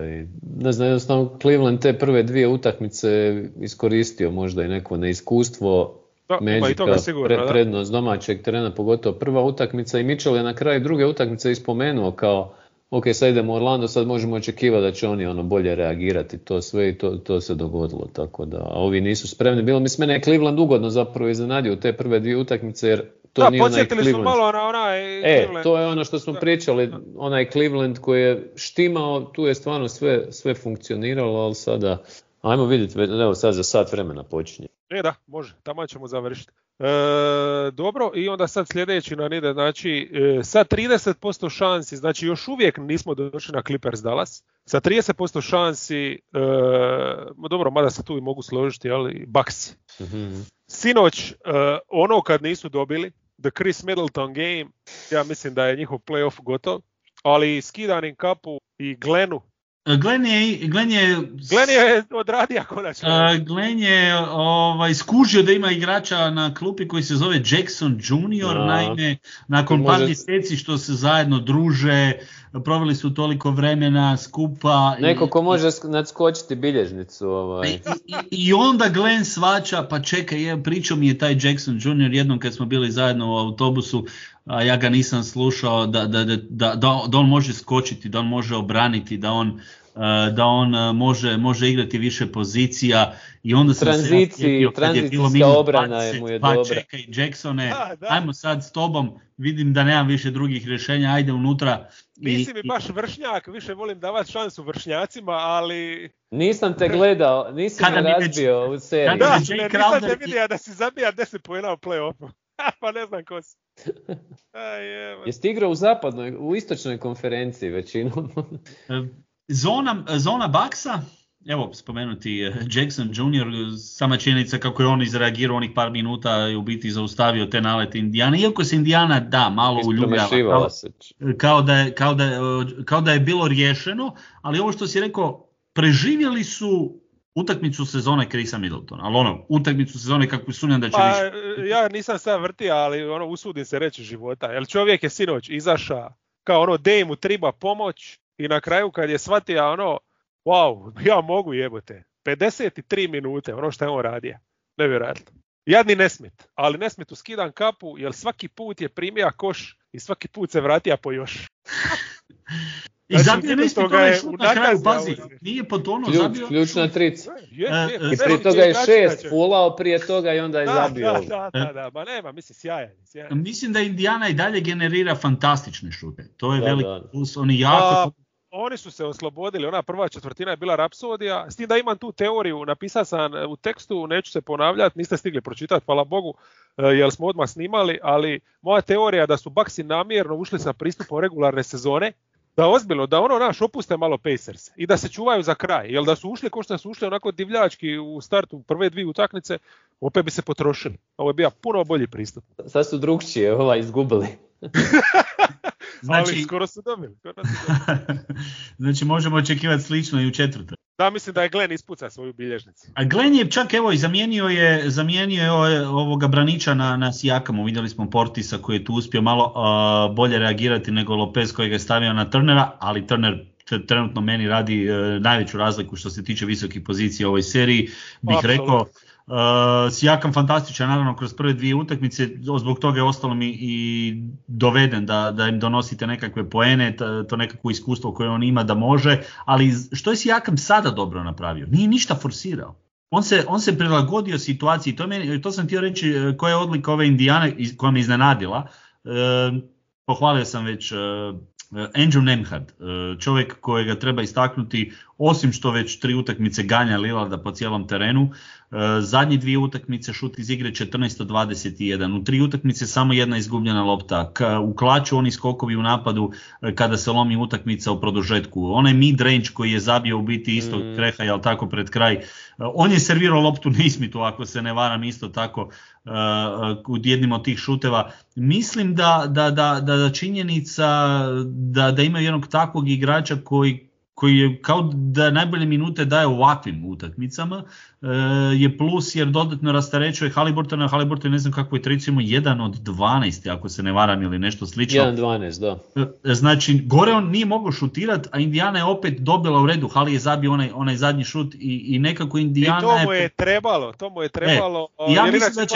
Ne znam, jednostavno Cleveland te prve 2 utakmice iskoristio možda i neko neiskustvo. Magica, prednost domaćeg terena, pogotovo prva utakmica i Mitchell je na kraju druge utakmice ispomenuo kao ok, sad idemo u Orlando, sad možemo očekivati da će oni bolje reagirati, to sve i to se dogodilo, tako da, a ovi nisu spremni. Bilo mislim, mene je Cleveland ugodno zapravo iznenadio te prve 2 utakmice, jer to nije onaj Cleveland. Su malo na onaj Cleveland. To je ono što smo pričali, onaj Cleveland koji je štimao, tu je stvarno sve funkcioniralo, ali sada, ajmo vidjeti, evo sad za sat vremena počinje. Da, može, tamo ćemo završiti. Dobro, i onda sad sljedeći nam ide, znači sa 30% šansi, znači još uvijek nismo došli na Clippers Dallas, sa 30% šansi, dobro, mada se tu i mogu složiti, ali Bucks. Mm-hmm. Sinoć, ono kad nisu dobili, the Chris Middleton game, ja mislim da je njihov playoff gotov, ali skidanim Kapu i Glenu, Glenn je odradio konačno. Glenn je skužio da ima igrača na klupi koji se zove Jackson Jr. Naime, nakon par mjeseci što se zajedno druže, proveli su toliko vremena skupa. Neko ko može nadskočiti bilježnicu. I onda Glenn svača, pa čekaj, pričao mi je taj Jackson Jr. jednom kad smo bili zajedno u autobusu, a ja ga nisam slušao, da on može skočiti, da on može obraniti, da on može igrati više pozicija i onda sam tranzicijska obrana je mu je dobra. Čekaj Jacksone, ajmo sad s tobom, vidim da nemam više drugih rješenja, ajde unutra. Nisi mi baš vršnjak, više volim davati šansu vršnjacima, ali... Nisam te gledao, nisi me razbio u seriji. Nisam te vidio da si zabija 10 poena u play-offu. Pa ne znam ko si. Jesi igrao u istočnoj konferenciji većinom? Zona Bucksa, evo spomenuti Jackson Jr. Sama činjenica kako je on izreagirao onih par minuta i u biti zaustavio te nalete Indijana. Iako se Indijana malo uljubljava, kao da je bilo riješeno, ali ovo što si rekao, preživjeli su utakmicu sezone Chrisa Middletona, ali utakmicu sezone kako sumnjam da će više. Ja nisam sad vrtio, ali usudim se reći života, jer čovjek je sinoć izašao kao dej mu treba pomoć i na kraju kad je shvatio wow, ja mogu jebote, 53 minute, što je on radio, nevjerojatno. Jadni Nesmith, ali Nesmithu skidan kapu, jer svaki put je primio koš i svaki put se vratio po još. I zabio Nesmith ovaj šut na kraju, pazi, nije potonuo, zabio. Ključna trica. I prije toga je 6 fulao prije toga i onda je zabio. Da, ma nema, mislim, sjajan. Mislim da Indijana i dalje generira fantastične šute. To je veliki plus, oni jako... oni su se oslobodili, ona prva četvrtina je bila rapsodija, s tim da imam tu teoriju, napisao sam u tekstu, neću se ponavljati, niste stigli pročitati, hvala Bogu, jer smo odmah snimali, ali moja teorija je da su Bucksi namjerno ušli sa pristupom regularne sezone, da ozbiljno, da opuste malo Pacers i da se čuvaju za kraj, jer da su ušli ko što su ušli onako divljački u startu prve dvije utakmice, opet bi se potrošili. Ovo je bio puno bolji pristup. Sad su drugčije izgubili. Znači, ali skoro su dobili. Znači možemo očekivati slično i u četvrtoj. Da, mislim da je Glenn ispuca svoju bilježnicu. A Glenn je čak i zamijenio je ovoga braniča na Sijakamu. Vidjeli smo Portisa koji je tu uspio malo bolje reagirati nego Lopez koji ga je stavio na Turnera, ali Turner trenutno meni radi najveću razliku što se tiče visokih pozicija u ovoj seriji. Bih rekao, Sijakam fantastičan naravno kroz prve dvije utakmice, zbog toga je ostalo mi i doveden da im donosite nekakve poene, to nekakvo iskustvo koje on ima da može, ali što je Sijakam sada dobro napravio? Nije ništa forsirao. On se prilagodio situaciji, to sam htio reći koja je odlika ove Indijane koja me iznenadila. Pohvalio sam već Andrew Nembhard, čovjek kojega treba istaknuti, osim što već 3 utakmice ganja Lillarda po cijelom terenu, zadnje 2 utakmice šut iz igre 14-21, u 3 utakmice samo jedna izgubljena lopta, u klaču oni skokovi u napadu kada se lomi utakmica u produžetku, onaj mid-range koji je zabio u biti isto kreha, jel tako pred kraj, on je servirao loptu Nismitu ako se ne varam isto tako u jednim od tih šuteva. Mislim da činjenica da imaju jednog takvog igrača koji je kao da najbolje minute daje u ovakvim utakmicama, je plus jer dodatno rasterećuje Haliburtona. Haliburton ne znam kako je recimo 1 od 12 ako se ne varam ili nešto slično. 1-12, da. Znači gore on nije mogao šutirati, a Indijana je opet dobila u redu. Hali je zabio onaj zadnji šut i nekako Indijana i to mu je trebalo. Ja mislim da će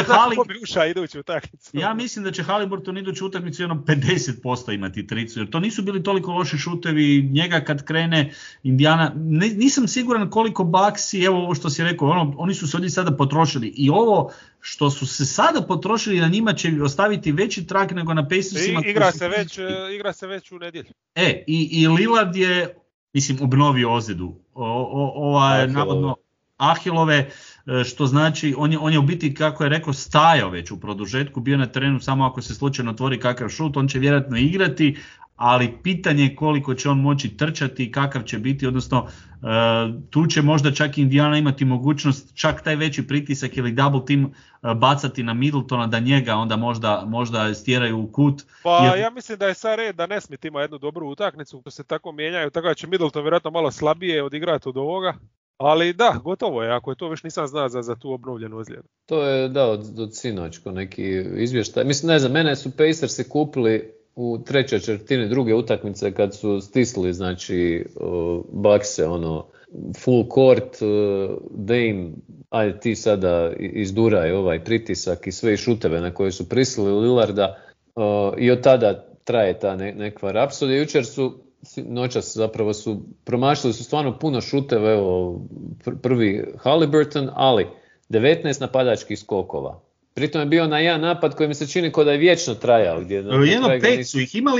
Ja mislim da će Haliburton iduću utakmicu jedno 50% imati tricu, jer to nisu bili toliko loši šutevi. Njega kad krene Indijana, nisam siguran koliko Bucksi, evo ovo što si rekao, oni su se ovdje sada potrošili i ovo što su se sada potrošili na njima će ostaviti veći trag nego na Pacersima. Igra se već u nedjelju. I Lillard je, mislim, obnovio ozljedu. Navodno Ahilove, što znači on je u biti, kako je rekao, stajao već u produžetku, bio na terenu samo ako se slučajno otvori kakav šut, on će vjerojatno igrati, ali pitanje je koliko će on moći trčati i kakav će biti, odnosno tu će možda čak Indiana imati mogućnost čak taj veći pritisak ili double team bacati na Middletona da njega onda možda stjeraju u kut. Pa ja mislim da je sad red da Nesmith ima jednu dobru utakmicu, ko se tako mijenjaju, tako da će Middleton vjerojatno malo slabije odigrati od ovoga. Ali da, gotovo je, ako je to već nisam znao za tu obnovljenu ozljedu. To je od sinoć ko neki izvještaj. Mislim, ne znam, mene su Pacersi kupili u trećoj četvrtini druge utakmice kad su stisli, znači, Buckse, full court, Dame, ajde ti sada izduraj ovaj pritisak i sve šuteve na koje su prisilili Lillarda, i od tada traje ta nekva rapsodija. Jučer noćas zapravo su promašili su stvarno puno šuteva, evo prvi Haliburton, ali 19 napadačkih skokova. Pritom je bio na jedan napad koji mi se čini kao da je vječno trajao. Jedno 5 su ih imali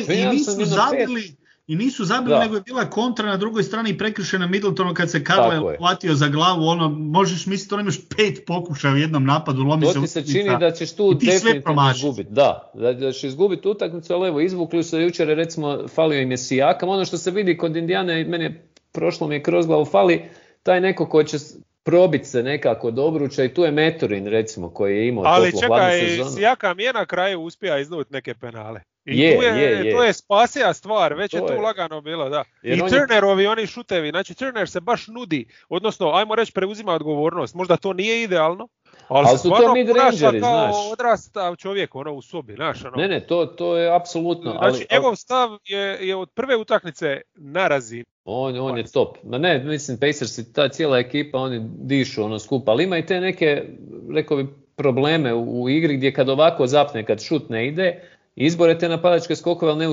i nisu zabili, nego je bila kontra na drugoj strani i prekršena Middletonu kad se Carlisle hvatio za glavu. Možeš misliti, imaš 5 pokušaja u jednom napadu, lomi se. To ti se čini da ćeš tu definitivno izgubiti. Da ćeš izgubiti utakmicu, ali evo, izvukli su jučer, recimo, falio im je Sijakam. Ono što se vidi kod Indijane, prošlo mi je kroz glavu, fali taj neko ko će probiti se nekako do obruča i tu je Maturin, recimo, koji je imao toplo hladnu sezonu. Ali čekaj, Sijakam je na kraju uspija iznuti neke penale. To je spasija stvar, već je to lagano bilo, da. I Turnerovi oni šutevi, znači Turner se baš nudi, odnosno, ajmo reći, preuzima odgovornost. Možda to nije idealno, ali su to mid-rangeri, znaš. Odrastao čovjek u sobi, znaš. Ne, to je apsolutno. Znači, njegov stav je od prve utakmice na razini. On je top. Ne, mislim, Pacers i ta cijela ekipa, oni dišu skupa, ali ima i te neke, rekao bi, probleme u igri gdje kad ovako zapne, kad šut ne ide, izbore te napadačke skokove, ali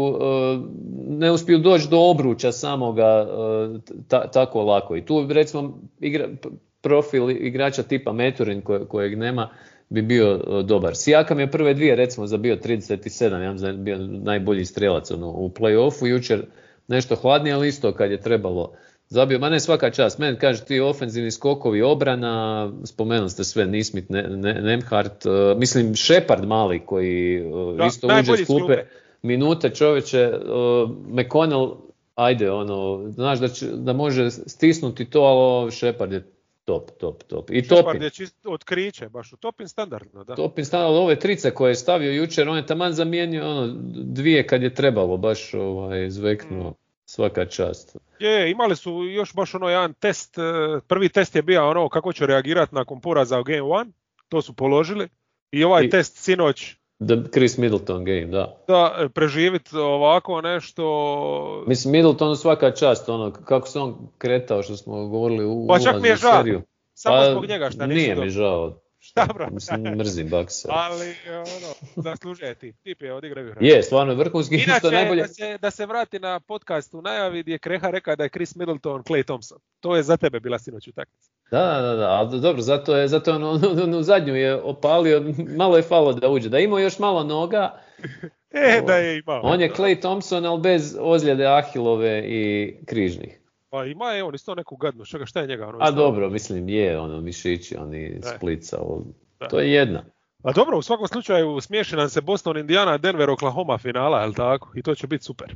ne uspiju doći do obruča samoga tako lako. I tu, recimo, profil igrača tipa Maturin kojeg nema bi bio dobar. Sijakam je prve dvije, recimo, zabio 37, ja mislim da je bio najbolji strelac u play-offu. Jučer nešto hladnije, ali isto kad je trebalo zabio, ma ne svaka čast, meni kaže ti ofenzivni skokovi, obrana, spomenuli ste sve, Nismith, Nemhart, mislim Shepard mali koji isto uđe s klupe, minute čovječe, McConnell, ajde, znaš da može stisnuti to, ali Shepard je top. I Shepard je čisto otkriće, baš u topin standardno, da. Topin standardno, ove trice koje je stavio jučer, on je taman zamijenio dvije kad je trebalo, baš zveknuo. Svaka čast. Imali su još baš jedan test, prvi test je bio kako će reagirati nakon poraza u Game 1, to su položili i ovaj test sinoć. Chris Middleton game, da. Da, preživiti ovako nešto. Mislim, Middleton svaka čast, kako se on kretao što smo govorili u ulazu u seriju. Samo zbog njega šta nije mi žao. Dobro. Mrzim Bucksa. Ali zaslužuje ti. Tip je odigrao. Je, stvarno vrhunski. Inače, najbolje... da se vrati na podcast u najavi gdje je Kreha rekao da je Chris Middleton Klay Thompson. To je za tebe bila sinoć utakmica. Da, ali dobro, zato je u zadnju je opalio, malo je falo da uđe. Da imao još malo noga. Da je imao. On je Klay Thompson, ali bez ozljede Ahilove i križnih. Pa ima je on isto neku gadnu, šta je njega? Dobro, mislim je mišići, oni Splica, to je jedna. A dobro, u svakom slučaju smiješi nam se Boston, Indiana, Denver, Oklahoma finala, jel tako? I to će biti super.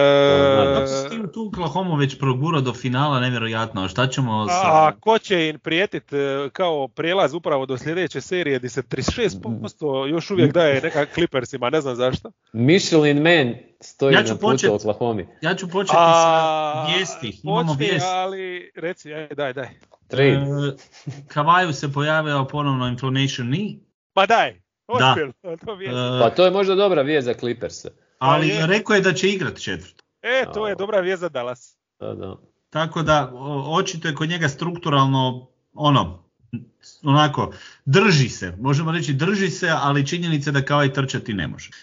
S tim tu Oklahoma već progurao do finala, nevjerojatno. Šta ćemo ko će im prijetiti kao prijelaz upravo do sljedeće serije gdje se 36% još uvijek daje neka Clippersima, ne znam zašto. Michelin Man stoji na putu Oklahomi. Ja ću početi sa vijesti. Imamo vijest. Ali reci, daj. Kavaju se pojavio ponovno inflammation knee. Pa daj, ozbiljno, to vijest. Pa to je možda dobra vijest za Clippers. Ali rekao je da će igrati četvrtu. To je dobra vijest za Dallas. Da. Tako da, očito je kod njega strukturalno, onako, drži se, možemo reći drži se, ali činjenica da kao i trčati ne može.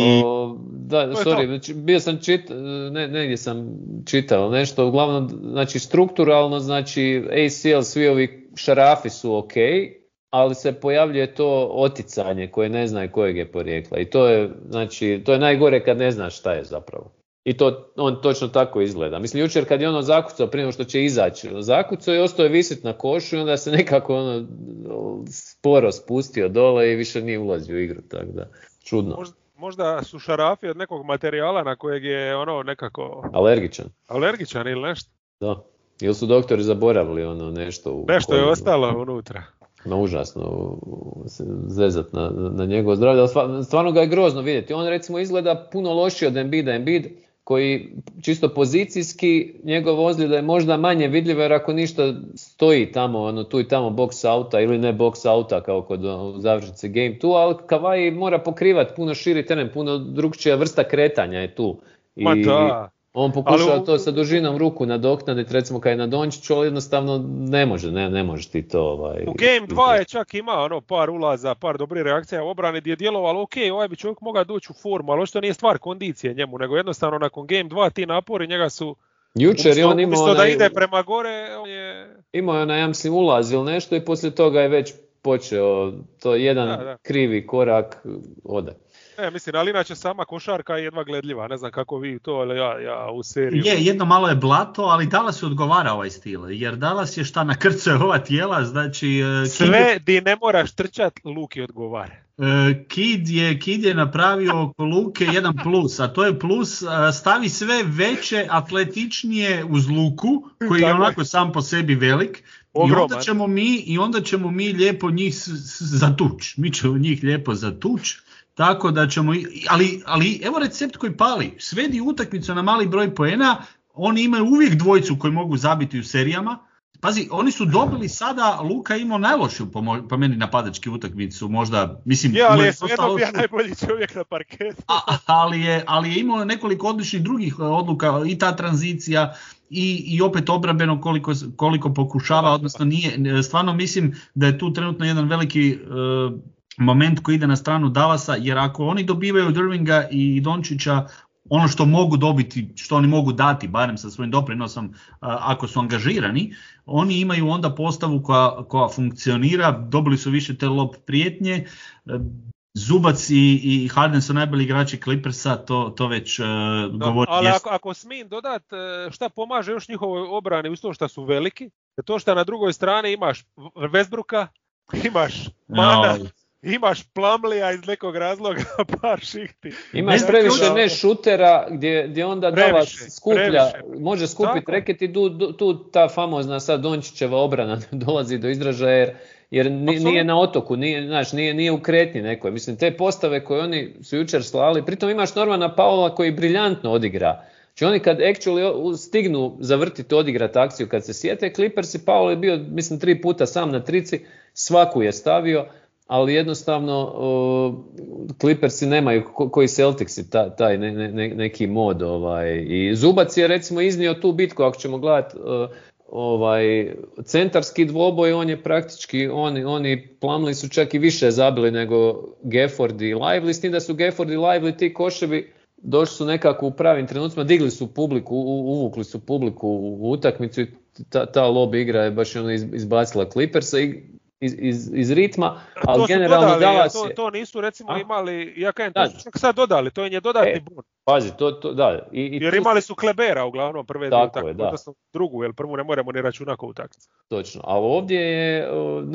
Bio sam negdje sam čitao nešto, uglavnom, znači strukturalno, znači ACL, svi ovi šarafi su ok, ali se pojavljuje to oticanje koje ne zna kojeg je porijekla. I to je najgore kad ne znaš šta je zapravo. I to on točno tako izgleda. Mislim, jučer kad je zakucao prije nego što će izaći, zakucao i ostao je visit na košu i onda se nekako sporo spustio dole i više nije ulazio u igru, tako da čudno. Možda su šarafi od nekog materijala na kojeg je nekako... Alergičan ili nešto? Da. Ili su doktori zaboravili nešto? Nešto je ostalo unutra. Užasno zezat na njegovo zdravlje, ali stvarno ga je grozno vidjeti. On recimo izgleda puno lošiji od Embida. Embiid koji čisto pozicijski, njegova ozljeda je možda manje vidljiva jer ako ništa stoji tamo, tu i tamo box outa ili ne box outa kao kod završnice game 2, ali Kawhi mora pokrivati puno širi teren, puno drugčija vrsta kretanja je tu. On pokušava to sa dužinom ruku nadoknaditi, recimo kad je na Dončiću, ali jednostavno ne može ti to. U Game 2 je čak imao par ulaza, par dobrih reakcija u obrani gdje je djelovalo ovaj bi čovjek mogao doći u formu, ali očito nije stvar kondicije njemu, nego jednostavno nakon Game 2 ti napori njega su... Jučer je on imao da ide prema gore, on je... Imao je ja mislim ulaz ili nešto i poslije toga je već počeo to jedan krivi korak ode. Mislim, ali inače sama košarka je jedva gledljiva, ne znam kako vi to, ali ja u seriju... Jedno malo je blato, ali Dallas odgovara ovaj stil, jer Dallas je šta nakrcuje ova tijela, znači... Sve di ne moraš trčat, Luki odgovara. Kid je napravio oko Luke jedan plus, a to je plus, stavi sve veće, atletičnije uz Luku, koji je onako sam po sebi velik, i onda ćemo mi lijepo njih zatući. Mi ćemo njih lijepo zatući. Tako da ćemo, ali evo recept koji pali, svedi utakmicu na mali broj poena, oni imaju uvijek dvojicu koji mogu zabiti u serijama. Pazi, oni su dobili sada, Luka imao najlošiju po meni napadački utakmicu, možda, mislim... ali je svejedno bio najbolji čovjek na parketu. ali je imao nekoliko odličnih drugih odluka, i ta tranzicija, i opet obrambeno koliko pokušava, odnosno nije, stvarno mislim da je tu trenutno jedan veliki... moment koji ide na stranu Dallasa, jer ako oni dobivaju od Irvinga i Dončića ono što mogu dobiti, što oni mogu dati, barem sa svojim doprinosom ako su angažirani, oni imaju onda postavu koja funkcionira, dobili su više te lob prijetnje, Zubac i Harden su najbolji igrači Clippersa, to već govori. Ali ako smijem dodat, šta pomaže još njihovoj obrani uz to što su veliki, je to što na drugoj strani imaš Westbrooka, imaš Mana, imaš Plumleya iz nekog razloga, par šihti. Imaš previše ne šutera gdje onda Dallas skuplja, može skupiti reket i tu ta famozna sad Dončićeva obrana dolazi do izražaja jer nije na otoku, nije u kretnji nekoj. Mislim, te postave koje oni su jučer slali, pritom imaš Normana Powella koji briljantno odigra. Znači oni kad actually stignu zavrtiti, odigrati akciju, kad se sjete, Clippers i Powell je bio, mislim, 3 puta sam na trici, svaku je stavio, ali jednostavno Clippersi nemaju koji Celticsi taj neki mod. I Zubac je recimo iznio tu bitku, ako ćemo gledati centarski dvoboj, on je praktički, oni Plumlee su čak i više zabili nego Gafford i Lively, s tim da su Gafford i Lively ti koševi došli su nekako u pravim trenucima, digli su publiku, uvukli su publiku u utakmicu i ta lobby igra je baš izbacila Clippersa iz ritma, ali generalno dodali, Dallas to nisu recimo imali, ja kažem, to su čak sad dodali, to je dodatni bon. Pazi, da. Jer imali su Klebera uglavnom prve dvije utakmice, odnosno drugu, jer prvu ne moramo ni računati kao utakmicu. Točno, ali ovdje je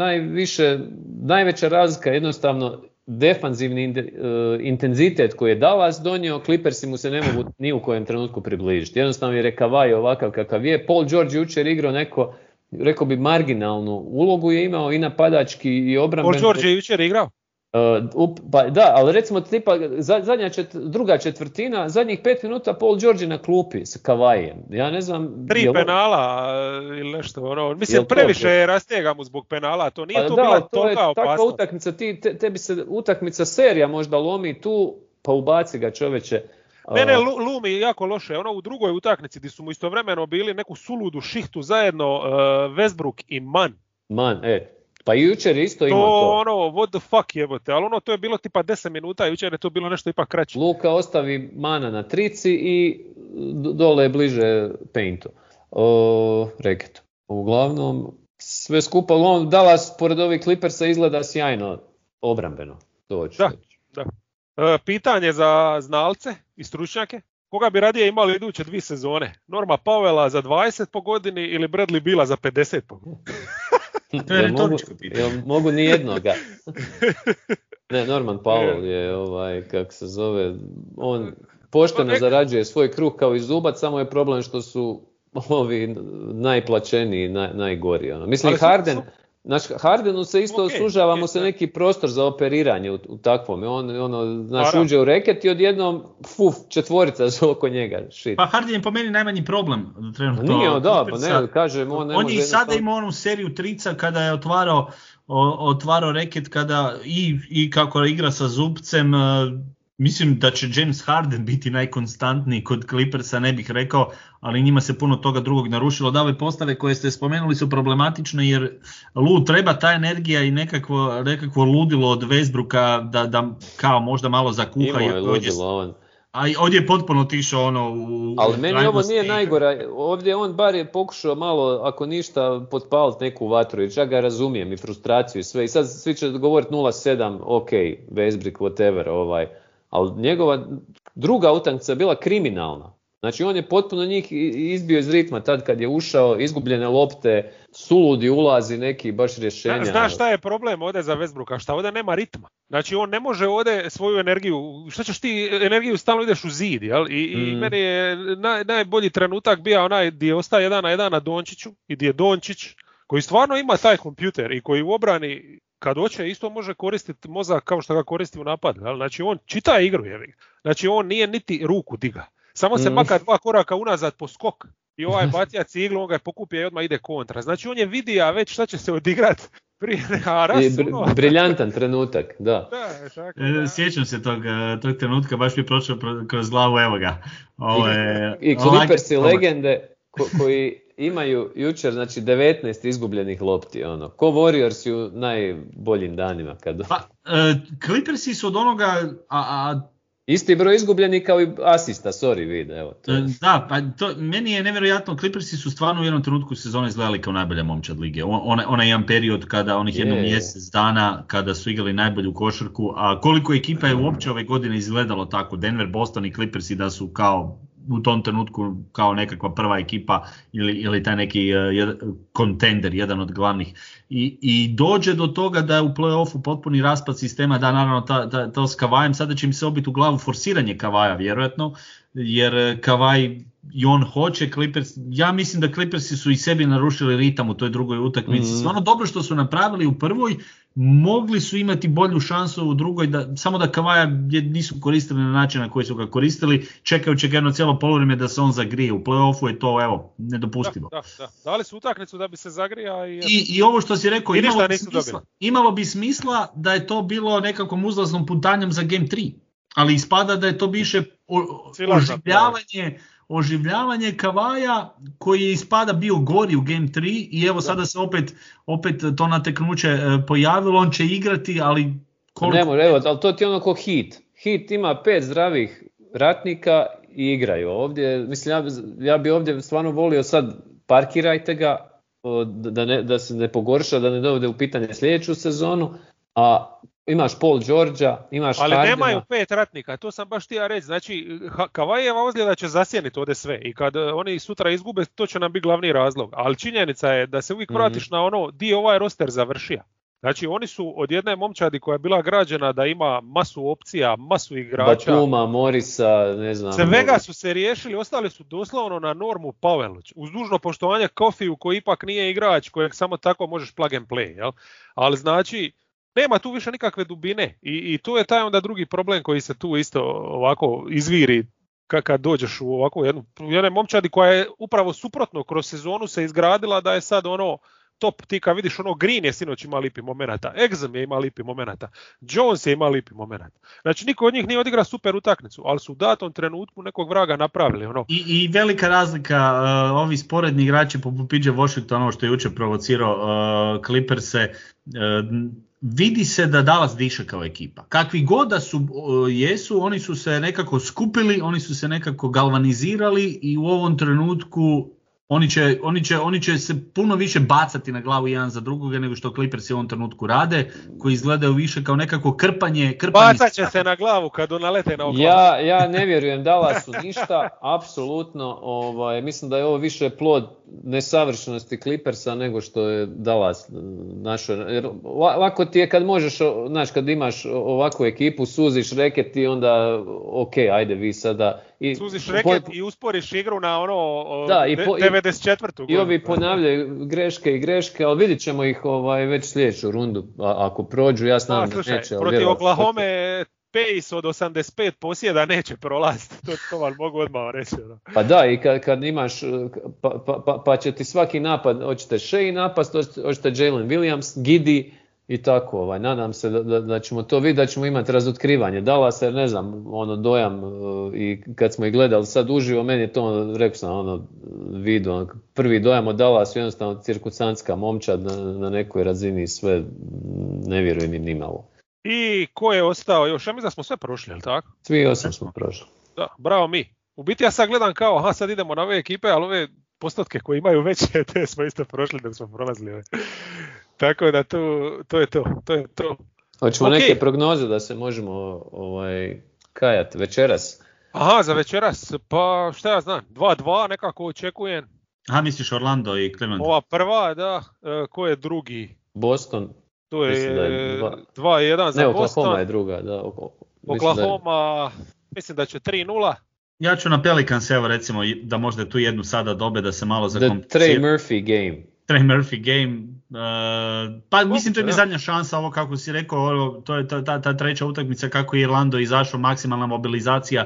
najveća razlika jednostavno defanzivni intenzitet koji je Dallas donio, Clippersi mu se ne mogu ni u kojem trenutku približiti. Jednostavno jer je Kawhi ovakav kakav je. Paul George jučer igrao neko, rekao bi, marginalnu ulogu je imao i napadački i obrambeni. Paul George je jučer igrao? Pa da, ali recimo tipa druga četvrtina, zadnjih 5 minuta Paul George na klupi s Kawhijem. Ja ne znam... 3 penala ili nešto, mislim previše je rastega mu zbog penala, to nije tu bila tolika opasnost. Takva utakmica, tebi se utakmica serija možda lomi tu, pa ubaci ga čoveče. Ne, lumi jako loše. U drugoj utakmici gdje su mu istovremeno bili neku suludu šihtu zajedno Westbrook i Man. Pa jučer isto imao to. What the fuck jebote, ali to je bilo tipa 10 minuta, jučer je to bilo nešto ipak kraće. Luka ostavi Mana na trici i dole bliže paintu, reketu. Uglavnom, sve skupa, Dallas pored ovih Clippersa izgleda sjajno obrambeno. Da. Pitanje za znalce i stručnjake. Koga bi radije imali iduće 2 sezone? Norma Powella za 20 po godini ili Bradley Beala za 50 po godini? To je retoričko pitanje. Mogu ni jednoga. Ne, Norman Powell je, kako se zove, on pošteno zarađuje svoj kruh kao i Zubac, samo je problem što su ovi najplaćeniji, najgori. Mislim, Hardenu se isto sužava mu se neki prostor za operiranje u takvom. On uđe u reket i odjednom četvorica su oko njega. Shit. Pa Harden je po meni najmanji problem. Trenutno. Nije, pa ne, kažem, on ne može... On je i sada imao onu seriju trica kada je otvarao reket, kada i kako igra sa Zubcem. Mislim da će James Harden biti najkonstantniji kod Clippersa, ne bih rekao, ali njima se puno toga drugog narušilo. Da, ove postave koje ste spomenuli su problematične jer treba ta energija i nekakvo ludilo od Westbrooka da kao možda malo zakuha. Imao je ludilo on. A ovdje je potpuno otišao ali meni ovo nije najgora. Ovdje on bar je pokušao malo, ako ništa, potpaliti neku vatru, jer čak ga razumijem i frustraciju i sve. I sad svi će govoriti 0-7, ok, Westbrook, whatever, ali njegova druga utakmica je bila kriminalna. Znači on je potpuno njih izbio iz ritma tad kad je ušao, izgubljene lopte, suludi ulazi neki baš rješenja. Znaš šta je problem ovdje za Westbrooka? Šta ovdje nema ritma. Znači on ne može ovdje svoju energiju, šta ćeš ti energiju, stalno ideš u zid, jel? I meni je najbolji trenutak bio onaj gdje ostaje 1-1 na Dončiću i gdje je Dončić, koji stvarno ima taj kompjuter i koji u obrani kad hoće isto može koristiti mozak kao što ga koristi u napadu. Znači on čita igru. Znači on nije niti ruku diga. Samo se maka 2 koraka unazad po skok i ovaj batija ciglu, on ga pokupio i odmah ide kontra. Znači on je vidio već šta će se odigrati prije briljantan trenutak, da. Sjećam se tog trenutka, baš mi prošao kroz glavu, evo ga. I Clippersi legende koji imaju jučer, znači 19 izgubljenih lopti, ko Warriors u najboljim danima. Clippersi su od onoga, Isti broj izgubljenih kao i asista, sorry vide, evo. Da, pa meni je nevjerojatno, Clippersi su stvarno u jednom trenutku sezone izgledali kao najbolja momčad lige. Onaj jedan period kada onih jedno mjesec dana kada su igrali najbolju košarku, a koliko ekipa je uopće ove godine izgledalo tako, Denver, Boston i Clippersi da su kao u tom trenutku kao nekakva prva ekipa ili taj neki kontender, jedan od glavnih. I dođe do toga da je u play-offu potpuni raspad sistema, da naravno to s Kavajem, sada će im se obiti u glavu forsiranje Kavaja vjerojatno, jer Kavaj i on hoće, ja mislim da Clippersi su i sebi narušili ritam u toj drugoj utakmici. Stvarno dobro što su napravili u prvoj, mogli su imati bolju šansu u drugoj, samo da Kavaja nisu koristili na način na koji su ga koristili, čekajući ga jedno cijelo poluvreme da se on zagrije. U play-offu je to nedopustivo. Da. Dali su utakmicu da bi se zagrijao i ovo što si rekao, imalo bi smisla da je to bilo nekakvom uzlaznom putanjom za Game 3, ali ispada da je to više oživljavanje Kavaja koji je ispada bio gori u Game 3 i evo sada se opet to nateknuće pojavilo, on će igrati, ali koliko... ali to ti je ono ko Heat. Heat ima 5 zdravih ratnika i igraju ovdje. Mislim, ja bi ovdje stvarno volio sad parkirajte ga, da se ne pogorša, da ne dovede u pitanje sljedeću sezonu, a imaš Paul Georgea, imaš ali Hardena. Nemaju 5 ratnika, to sam baš htio reći. Znači, Kavajeva ozljeda će zasjeniti ovdje sve i kad oni sutra izgube, to će nam biti glavni razlog. Ali činjenica je da se uvijek vratiš na ono di ovaj roster završio. Znači, oni su od jedne momčadi koja je bila građena da ima masu opcija, masu igrača. Batuma, Morisa, ne znam. Svega su se riješili, ostali su doslovno na normu Powell. Uz dužno poštovanje Kofiju koji ipak nije igrač kojeg samo tako možeš plug and play. Jel? Ali znači, nema tu više nikakve dubine i to je taj onda drugi problem koji se tu isto ovako izviri kad dođeš u ovako jednu momčadi koja je upravo suprotno kroz sezonu se izgradila da je sad ono top, ti kad vidiš ono Green je sinoć ima lipi momenata, Exum je ima lipi momenata, Jones je ima lipi momenata. Znači niko od njih nije odigra super utakmicu, ali su u datom trenutku nekog vraga napravili. Ono. I velika razlika, ovi sporedni igrači poput PJ Washington, ono što je jučer provocirao Clippers-e, vidi se da Dallas diše kao ekipa. Kakvi god da su jesu, oni su se nekako skupili, oni su se nekako galvanizirali i u ovom trenutku oni će se puno više bacati na glavu jedan za drugoga nego što Clippersi u ovom trenutku rade, koji izgledaju više kao nekako krpanje. Bacat će se na glavu kad nalete na oklavu. Ja ne vjerujem Dallasu ništa, apsolutno. Mislim da je ovo više plod nesavršenosti Clippersa nego što je Dallas našo. Jer lako ti je kad možeš, kad imaš ovakvu ekipu, suziš reket i onda ok, ajde vi sada... Suziš reket i usporiš igru na ono 94. I ovi ponavljaju greške, ali vidit ćemo ih već sljedeću rundu. Ako prođu, ja znam da neće. Protiv Oklahome pace od 85 posjeda neće prolaziti, to vam mogu odmah reći. Pa da, i kad imaš, pa će ti svaki napad, hoćete Shea napast, hoćete Jalen Williams, Giddy, i tako, nadam se da ćemo to vidjeti, da ćemo imati razotkrivanje Dallas, jer ne znam, dojam i kad smo ih gledali sad uživo, meni je to, rekao sam, video, prvi dojam od Dallasu, jednostavno cirkusantska momčad na nekoj razini, sve ne vjerujem im nimalo. I ko je ostao još? Ja mislim da smo sve prošli, je li tako? Svi 8 smo prošli. Da, bravo mi. U biti ja sad gledam kao, sad idemo na ove ekipe, ali ove postotke koje imaju veće, te smo isto prošli dok smo prolazili. Tako da to je to. Hoćemo neke prognoze da se možemo kajati večeras. Aha, za večeras, pa šta ja znam, 2-2 nekako očekujem. Aha, misliš Orlando i Cleveland? Ova prva, da, ko je drugi? Boston. To je 2-1 za ne, Boston. Oklahoma je druga, da. Oklahoma, mislim da će 3-0. Ja ću na Pelicans, evo recimo, da možda tu jednu sada dobe da se malo zakomplicira. The Trey Murphy game. Trey Murphy game, pa mislim to je mi zadnja šansa, ovo kako si rekao, to je ta treća utakmica kako je Irlando izašao, maksimalna mobilizacija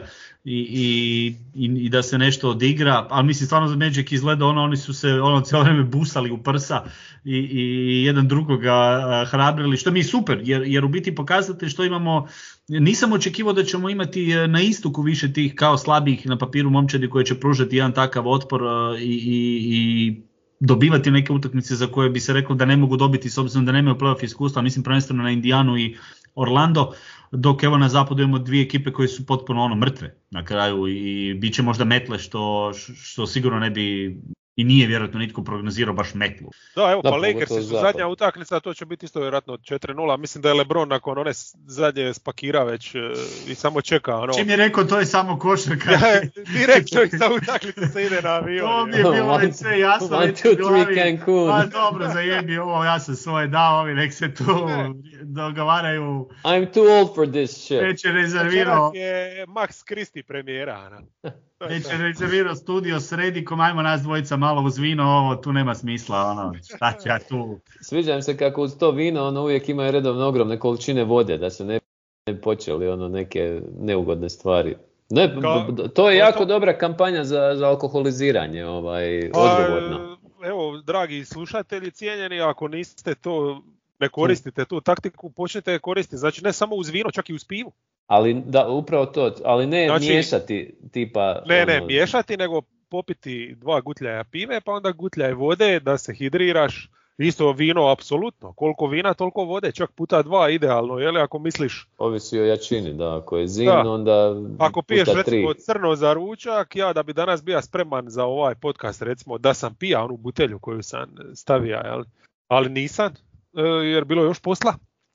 i da se nešto odigra, ali mislim stvarno za Magic izgleda oni su se cijelo vrijeme busali u prsa i jedan drugoga hrabrili, što mi je super, jer u biti pokazate što imamo. Nisam očekivao da ćemo imati na istoku više tih kao slabih na papiru momčadi koji će pružati jedan takav otpor i dobivati neke utakmice za koje bi se reklo da ne mogu dobiti s obzirom da nemaju playoff iskustva, mislim prvenstveno na Indijanu i Orlando, dok evo na zapadu imamo dvije ekipe koje su potpuno mrtve na kraju i bit će možda metle što sigurno ne bi i nije vjerojatno nitko prognozirao baš metlu. Da, evo, pa Lakersi su zadnja utakmica, to će biti isto vjerojatno od 4-0. Mislim da je LeBron nakon one zadnje spakira već i samo čeka. Ono. Čim je rekao to je samo košarka. Ja, direktno i sa utakmice se ide na avion. To mi je bilo već sve jasno. 1, 2, 3 Cancun. Pa dobro, zajebi ovo, ja sam svoje dao, ovi nek se tu dogovaraju. I'm too old for this shit. Već je rezervirao. je Max Christie premijera. Već je rezervirao studio s Redikom, ajmo nas dvojica malo uz vino, ovo tu nema smisla, šta ću ja tu. Sviđam se kako uz to vino uvijek imaju redovno ogromne količine vode, da se ne počeli neke neugodne stvari. To je jako dobra kampanja za alkoholiziranje, odgovorno. Evo, dragi slušatelji, cijenjeni, ako niste to, ne koristite tu taktiku, počnite koristiti, znači ne samo uz vino, čak i uz pivu. Ali da, upravo to, ali ne znači, miješati tipa... Ne miješati, nego popiti 2 gutljaja pive, pa onda gutljaj vode da se hidriraš. Isto vino, apsolutno. Koliko vina, toliko vode, čak puta 2 idealno, jel? Ako misliš... Ovisi o jačini, da. Ako je zim, onda ako piješ puta 3. Recimo crno za ručak, ja da bi danas bio spreman za ovaj podcast, recimo da sam pija onu butelju koju sam stavio, jel? Ali nisam, jer bilo je još posla.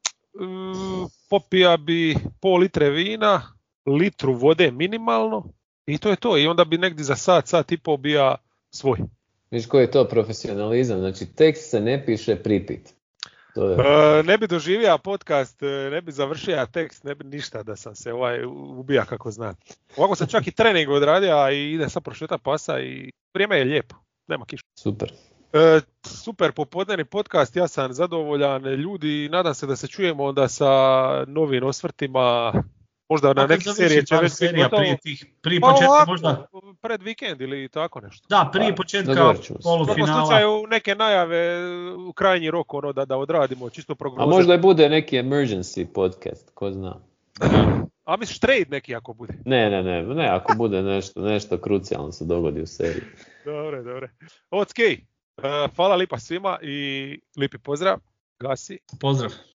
Popija bi pol litre vina, litru vode minimalno i to je to. I onda bi negdje za sat i pol bija svoj. Viš koji je to profesionalizam, znači tekst se ne piše pripit. To je... Ne bi doživio podcast, ne bi završio tekst, ne bi ništa da sam se ubija kako znam. Ovako sam čak i trening odradio, a i ide sad prošeta pasa i vrijeme je lijepo, nema kiša. Super. Super popodnevni podcast, ja sam zadovoljan, ljudi, nadam se da se čujemo onda sa novim osvrtima, možda na neke serije će već biti gotovo. Prije početka možda... Pred vikend ili tako nešto. Da, prije početka polufinala. U slučaju neke najave u krajnji rok da odradimo čisto prognoze. A možda i bude neki emergency podcast, ko zna. A misliš trade neki ako bude? Ne, ako bude nešto krucijalno se dogodi u seriji. Dobre. Ok, hvala lipa svima i lipi pozdrav. Gasi. Pozdrav.